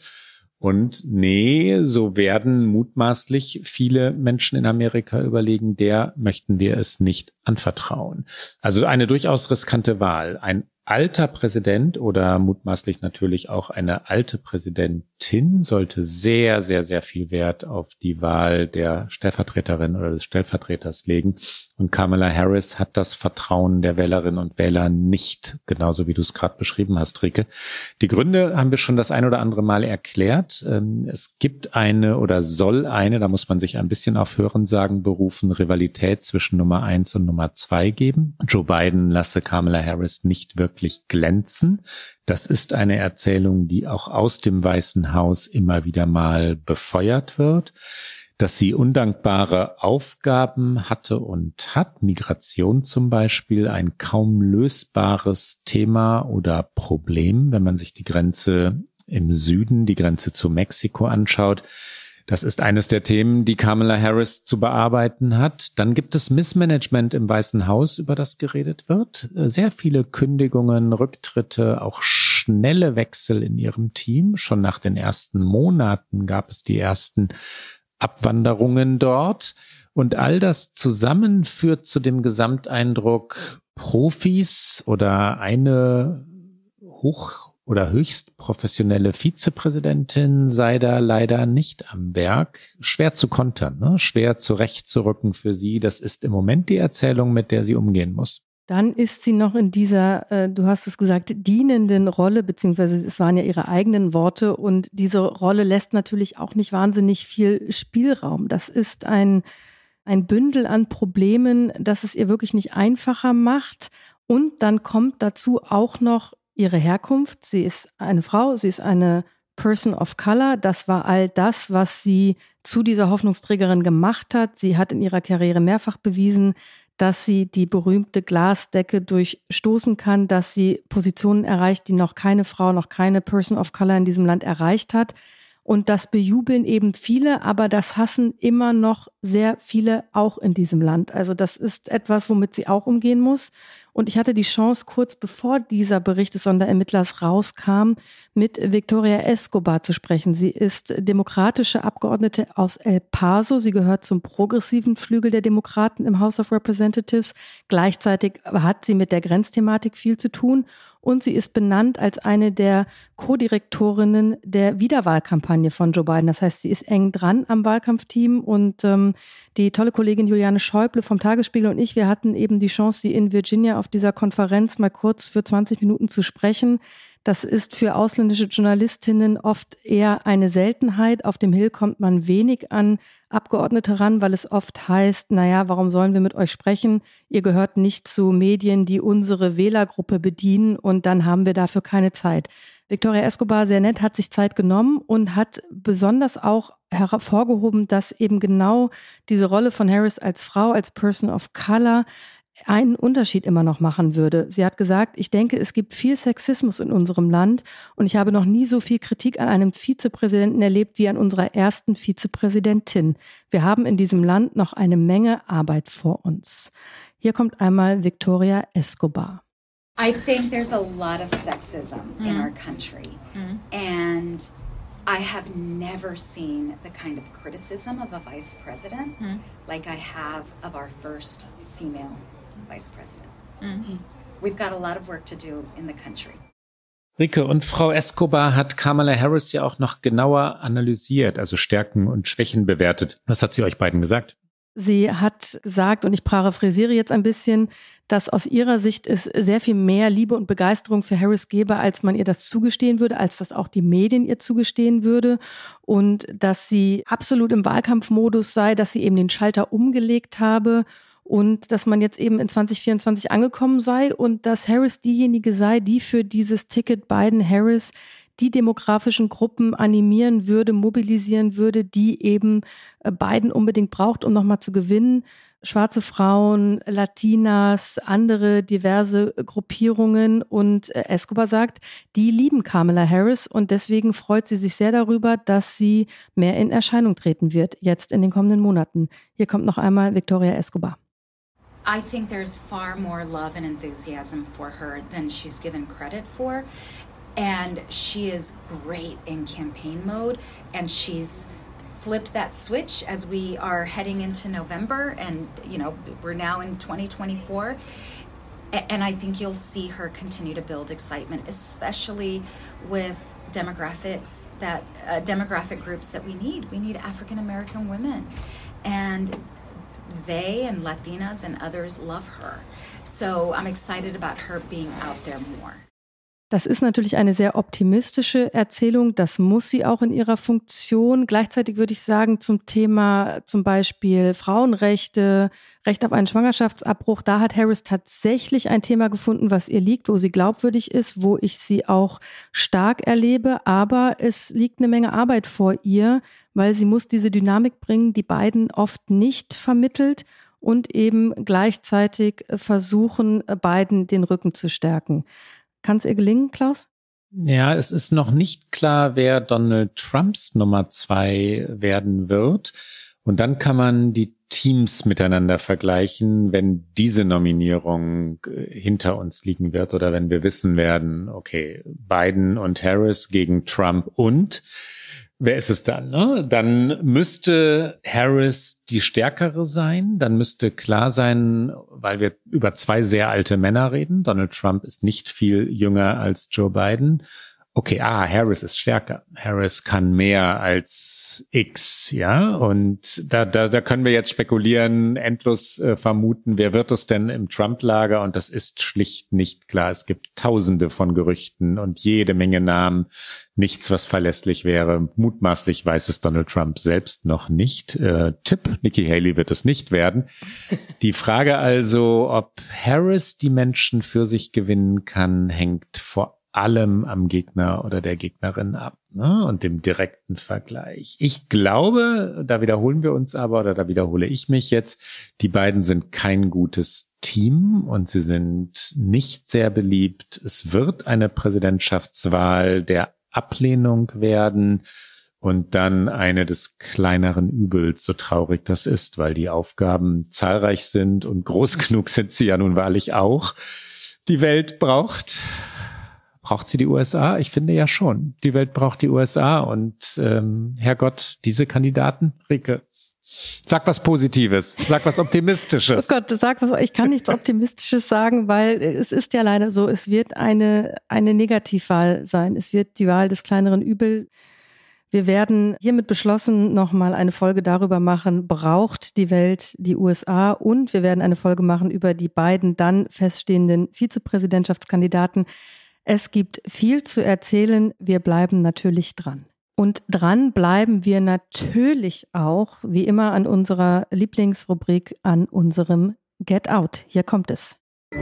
Und nee, so werden mutmaßlich viele Menschen in Amerika überlegen, der möchten wir es nicht anvertrauen. Also eine durchaus riskante Wahl. Ein alter Präsident oder mutmaßlich natürlich auch eine alte Präsidentin sollte sehr, sehr, sehr viel Wert auf die Wahl der Stellvertreterin oder des Stellvertreters legen. Und Kamala Harris hat das Vertrauen der Wählerinnen und Wähler nicht, genauso wie du es gerade beschrieben hast, Rike. Die Gründe haben wir schon das ein oder andere Mal erklärt. Es gibt eine oder soll eine, da muss man sich ein bisschen auf Hörensagen berufen, Rivalität zwischen Nummer eins und Nummer zwei geben. Joe Biden lasse Kamala Harris nicht wirklich glänzen. Das ist eine Erzählung, die auch aus dem Weißen Haus immer wieder mal befeuert wird. Dass sie undankbare Aufgaben hatte und hat, Migration zum Beispiel, ein kaum lösbares Thema oder Problem, wenn man sich die Grenze im Süden, die Grenze zu Mexiko anschaut. Das ist eines der Themen, die Kamala Harris zu bearbeiten hat. Dann gibt es Missmanagement im Weißen Haus, über das geredet wird. Sehr viele Kündigungen, Rücktritte, auch schnelle Wechsel in ihrem Team. Schon nach den ersten Monaten gab es die ersten Abwanderungen dort. Und all das zusammen führt zu dem Gesamteindruck, Profis oder eine hoch- oder höchst professionelle Vizepräsidentin sei da leider nicht am Werk. Schwer zu kontern, ne? Schwer zurechtzurücken für sie. Das ist im Moment die Erzählung, mit der sie umgehen muss. Dann ist sie noch in dieser, äh, du hast es gesagt, dienenden Rolle, beziehungsweise es waren ja ihre eigenen Worte, und diese Rolle lässt natürlich auch nicht wahnsinnig viel Spielraum. Das ist ein ein Bündel an Problemen, das es ihr wirklich nicht einfacher macht. Und dann kommt dazu auch noch ihre Herkunft. Sie ist eine Frau, sie ist eine Person of Color. Das war all das, was sie zu dieser Hoffnungsträgerin gemacht hat. Sie hat in ihrer Karriere mehrfach bewiesen, dass sie die berühmte Glasdecke durchstoßen kann, dass sie Positionen erreicht, die noch keine Frau, noch keine Person of Color in diesem Land erreicht hat. Und das bejubeln eben viele, aber das hassen immer noch sehr viele auch in diesem Land. Also das ist etwas, womit sie auch umgehen muss. Und ich hatte die Chance, kurz bevor dieser Bericht des Sonderermittlers rauskam, mit Victoria Escobar zu sprechen. Sie ist demokratische Abgeordnete aus El Paso. Sie gehört zum progressiven Flügel der Demokraten im House of Representatives. Gleichzeitig hat sie mit der Grenzthematik viel zu tun. Und sie ist benannt als eine der Co-Direktorinnen der Wiederwahlkampagne von Joe Biden. Das heißt, sie ist eng dran am Wahlkampfteam. Und ähm, die tolle Kollegin Juliane Schäuble vom Tagesspiegel und ich, wir hatten eben die Chance, sie in Virginia auf dieser Konferenz mal kurz für zwanzig Minuten zu sprechen. Das ist für ausländische Journalistinnen oft eher eine Seltenheit. Auf dem Hill kommt man wenig an Abgeordnete ran, weil es oft heißt, naja, warum sollen wir mit euch sprechen? Ihr gehört nicht zu Medien, die unsere Wählergruppe bedienen und dann haben wir dafür keine Zeit. Victoria Escobar, sehr nett, hat sich Zeit genommen und hat besonders auch hervorgehoben, dass eben genau diese Rolle von Harris als Frau, als Person of Color einen Unterschied immer noch machen würde. Sie hat gesagt, ich denke, es gibt viel Sexismus in unserem Land und ich habe noch nie so viel Kritik an einem Vizepräsidenten erlebt wie an unserer ersten Vizepräsidentin. Wir haben in diesem Land noch eine Menge Arbeit vor uns. Hier kommt einmal Victoria Escobar. I think there's a lot of sexism mm. in our country mm. and I have never seen the kind of criticism of a vice president mm. like I have of our first female vice president. Mm. We've got a lot of work to do in the country. Rike, und Frau Escobar hat Kamala Harris ja auch noch genauer analysiert, also Stärken und Schwächen bewertet. Was hat sie euch beiden gesagt? Sie hat gesagt, und ich paraphrasiere jetzt ein bisschen, dass aus ihrer Sicht es sehr viel mehr Liebe und Begeisterung für Harris gäbe, als man ihr das zugestehen würde, als das auch die Medien ihr zugestehen würde und dass sie absolut im Wahlkampfmodus sei, dass sie eben den Schalter umgelegt habe und dass man jetzt eben in zwanzig vierundzwanzig angekommen sei und dass Harris diejenige sei, die für dieses Ticket Biden-Harris die demografischen Gruppen animieren würde, mobilisieren würde, die eben Biden unbedingt braucht, um nochmal zu gewinnen. Schwarze Frauen, Latinas, andere diverse Gruppierungen. Und Escobar sagt, die lieben Kamala Harris und deswegen freut sie sich sehr darüber, dass sie mehr in Erscheinung treten wird, jetzt in den kommenden Monaten. Hier kommt noch einmal Victoria Escobar. I think there's far more love and enthusiasm for her than she's given credit for. And she is great in campaign mode, and she's flipped that switch as we are heading into November, and you know we're now in twenty twenty-four, and I think you'll see her continue to build excitement, especially with demographics that uh, demographic groups that we need. We need African American women, and they and Latinas and others love her. So I'm excited about her being out there more. Das ist natürlich eine sehr optimistische Erzählung, das muss sie auch in ihrer Funktion. Gleichzeitig würde ich sagen, zum Thema zum Beispiel Frauenrechte, Recht auf einen Schwangerschaftsabbruch, da hat Harris tatsächlich ein Thema gefunden, was ihr liegt, wo sie glaubwürdig ist, wo ich sie auch stark erlebe. Aber es liegt eine Menge Arbeit vor ihr, weil sie muss diese Dynamik bringen, die Biden oft nicht vermittelt und eben gleichzeitig versuchen, Biden den Rücken zu stärken. Kann es ihr gelingen, Klaus? Ja, es ist noch nicht klar, wer Donald Trumps Nummer zwei werden wird. Und dann kann man die Teams miteinander vergleichen, wenn diese Nominierung hinter uns liegen wird oder wenn wir wissen werden, okay, Biden und Harris gegen Trump und wer ist es dann? Ne? Dann müsste Harris die stärkere sein. Dann müsste klar sein, weil wir über zwei sehr alte Männer reden. Donald Trump ist nicht viel jünger als Joe Biden. okay, ah, Harris ist stärker. Harris kann mehr als X, ja. Und da, da, da können wir jetzt spekulieren, endlos äh, vermuten, wer wird es denn im Trump-Lager? Und das ist schlicht nicht klar. Es gibt tausende von Gerüchten und jede Menge Namen. Nichts, was verlässlich wäre. Mutmaßlich weiß es Donald Trump selbst noch nicht. Äh, Tipp, Nikki Haley wird es nicht werden. Die Frage also, ob Harris die Menschen für sich gewinnen kann, hängt vor allem am Gegner oder der Gegnerin ab, ne? Und dem direkten Vergleich. Ich glaube, da wiederholen wir uns aber, oder da wiederhole ich mich jetzt, die beiden sind kein gutes Team und sie sind nicht sehr beliebt. Es wird eine Präsidentschaftswahl der Ablehnung werden und dann eine des kleineren Übels, so traurig das ist, weil die Aufgaben zahlreich sind und groß genug sind sie ja nun wahrlich auch. Die Welt braucht... Braucht sie die U S A? Ich finde ja schon. Die Welt braucht die U S A und ähm, Herrgott, diese Kandidaten, Rike, sag was Positives, sag was Optimistisches. Oh Gott, sag was, ich kann nichts Optimistisches sagen, weil es ist ja leider so, es wird eine, eine Negativwahl sein. Es wird die Wahl des kleineren Übel. Wir werden hiermit beschlossen nochmal eine Folge darüber machen, braucht die Welt die U S A? Und wir werden eine Folge machen über die beiden dann feststehenden Vizepräsidentschaftskandidaten. Es gibt viel zu erzählen, wir bleiben natürlich dran. Und dran bleiben wir natürlich auch, wie immer, an unserer Lieblingsrubrik, an unserem Get Out. Hier kommt es.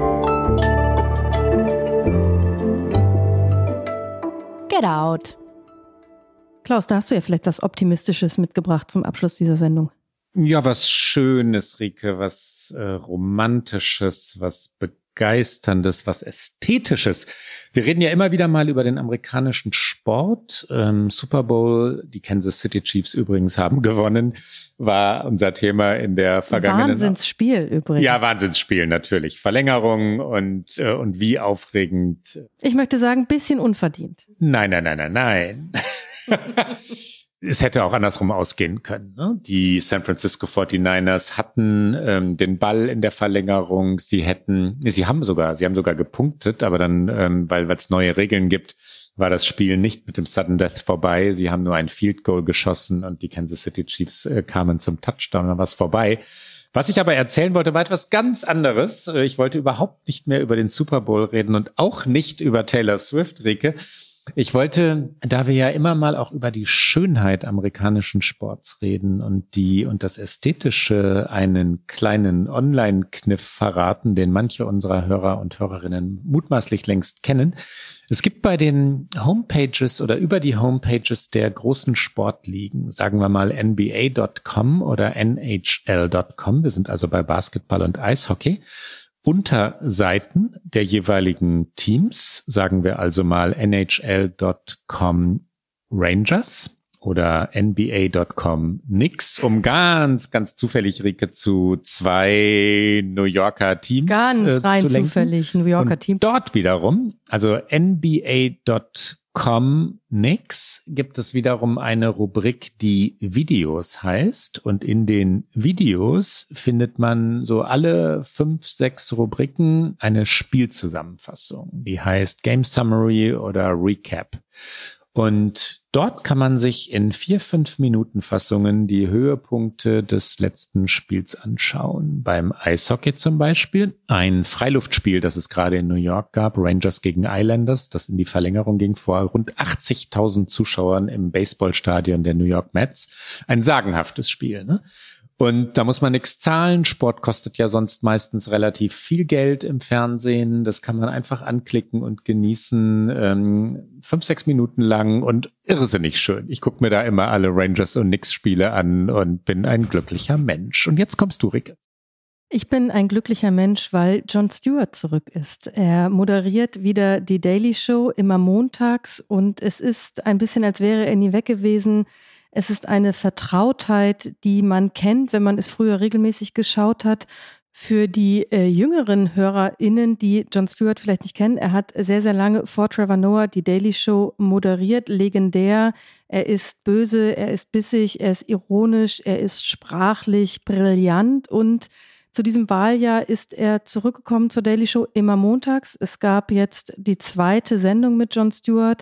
Get Out. Klaus, da hast du ja vielleicht was Optimistisches mitgebracht zum Abschluss dieser Sendung. Ja, was Schönes, Rike, was äh, Romantisches, was Begeisterndes, was Ästhetisches. Wir reden ja immer wieder mal über den amerikanischen Sport. Ähm, Super Bowl, die Kansas City Chiefs übrigens haben gewonnen, war unser Thema in der vergangenen... Wahnsinnsspiel übrigens. Ja, Wahnsinnsspiel natürlich. Verlängerung und, äh, und wie aufregend. Ich möchte sagen, ein bisschen unverdient. Nein, nein, nein, nein, nein. Es hätte auch andersrum ausgehen können, ne? Die San Francisco forty-niners hatten ähm, den Ball in der Verlängerung. Sie hätten, nee, sie haben sogar, sie haben sogar gepunktet, aber dann, ähm, weil es neue Regeln gibt, war das Spiel nicht mit dem Sudden Death vorbei. Sie haben nur ein Field Goal geschossen und die Kansas City Chiefs äh, kamen zum Touchdown, dann war es vorbei. Was ich aber erzählen wollte, war etwas ganz anderes. Ich wollte überhaupt nicht mehr über den Super Bowl reden und auch nicht über Taylor Swift, Rike. Ich wollte, da wir ja immer mal auch über die Schönheit amerikanischen Sports reden und die und das Ästhetische, einen kleinen Online-Kniff verraten, den manche unserer Hörer und Hörerinnen mutmaßlich längst kennen. Es gibt bei den Homepages oder über die Homepages der großen Sportligen, sagen wir mal N B A Punkt com oder N H L Punkt com, wir sind also bei Basketball und Eishockey, Unterseiten der jeweiligen Teams, sagen wir also mal N H L Punkt com Rangers oder N B A Punkt com Knicks, um ganz, ganz zufällig, Rike, zu zwei New Yorker Teams ganz äh, rein zu lenken. Zufällig New Yorker Und Teams. Dort wiederum, also N B A Punkt com Knicks, gibt es wiederum eine Rubrik, die Videos heißt. Und in den Videos findet man so alle fünf, sechs Rubriken eine Spielzusammenfassung. Die heißt Game Summary oder Recap. Und dort kann man sich in vier, fünf Minuten Fassungen die Höhepunkte des letzten Spiels anschauen. Beim Eishockey zum Beispiel ein Freiluftspiel, das es gerade in New York gab, Rangers gegen Islanders, das in die Verlängerung ging vor rund achtzigtausend Zuschauern im Baseballstadion der New York Mets. Ein sagenhaftes Spiel, ne? Und da muss man nichts zahlen. Sport kostet ja sonst meistens relativ viel Geld im Fernsehen. Das kann man einfach anklicken und genießen. Ähm, fünf, sechs Minuten lang und irrsinnig schön. Ich gucke mir da immer alle Rangers und Knicks-Spiele an und bin ein glücklicher Mensch. Und jetzt kommst du, Rike. Ich bin ein glücklicher Mensch, weil Jon Stewart zurück ist. Er moderiert wieder die Daily Show immer montags und es ist ein bisschen, als wäre er nie weg gewesen. Es ist eine Vertrautheit, die man kennt, wenn man es früher regelmäßig geschaut hat. Für die äh, jüngeren HörerInnen, die Jon Stewart vielleicht nicht kennen, er hat sehr, sehr lange vor Trevor Noah die Daily Show moderiert, legendär. Er ist böse, er ist bissig, er ist ironisch, er ist sprachlich brillant und zu diesem Wahljahr ist er zurückgekommen zur Daily Show immer montags. Es gab jetzt die zweite Sendung mit Jon Stewart.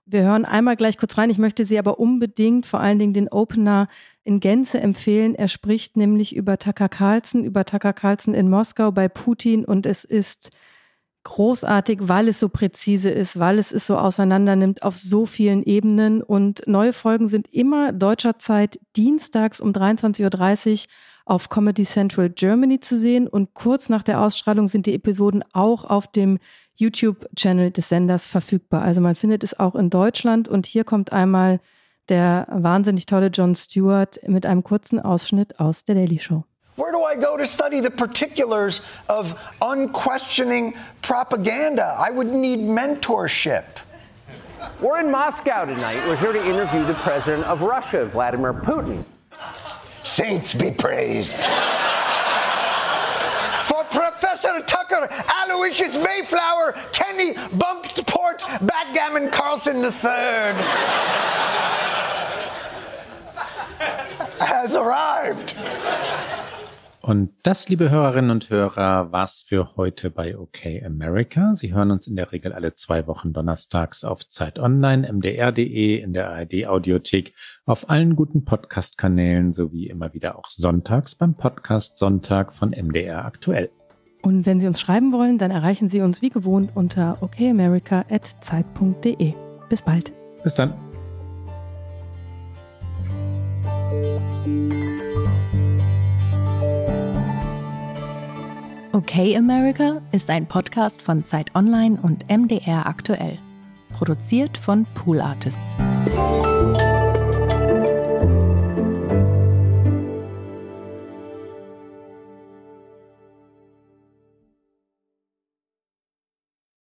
Wir hören einmal gleich kurz rein. Ich möchte Sie aber unbedingt vor allen Dingen den Opener in Gänze empfehlen. Er spricht nämlich über Tucker Carlson, über Tucker Carlson in Moskau bei Putin und es ist großartig, weil es so präzise ist, weil es es so auseinandernimmt auf so vielen Ebenen und neue Folgen sind immer deutscher Zeit dienstags um dreiundzwanzig Uhr dreißig auf Comedy Central Germany zu sehen und kurz nach der Ausstrahlung sind die Episoden auch auf dem YouTube-Channel des Senders verfügbar. Also man findet es auch in Deutschland und hier kommt einmal der wahnsinnig tolle Jon Stewart mit einem kurzen Ausschnitt aus der Daily Show. Where do I go to study the particulars of unquestioning propaganda? I would need mentorship. We're in Moscow tonight. We're here to interview the president of Russia, Vladimir Putin. Saints be praised. For Professor Tucker, Aloysius Mayflower, Kenny Bunkport, Backgammon Carlson the Third has arrived. Und das, liebe Hörerinnen und Hörer, war's für heute bei OK America. Sie hören uns in der Regel alle zwei Wochen donnerstags auf Zeit Online, M D R punkt de, in der A R D-Audiothek, auf allen guten Podcast-Kanälen sowie immer wieder auch sonntags beim Podcast Sonntag von M D R aktuell. Und wenn Sie uns schreiben wollen, dann erreichen Sie uns wie gewohnt unter okamerica at zeit punkt de. Bis bald. Bis dann. OK America ist ein Podcast von Zeit Online und M D R aktuell. Produziert von Pool Artists.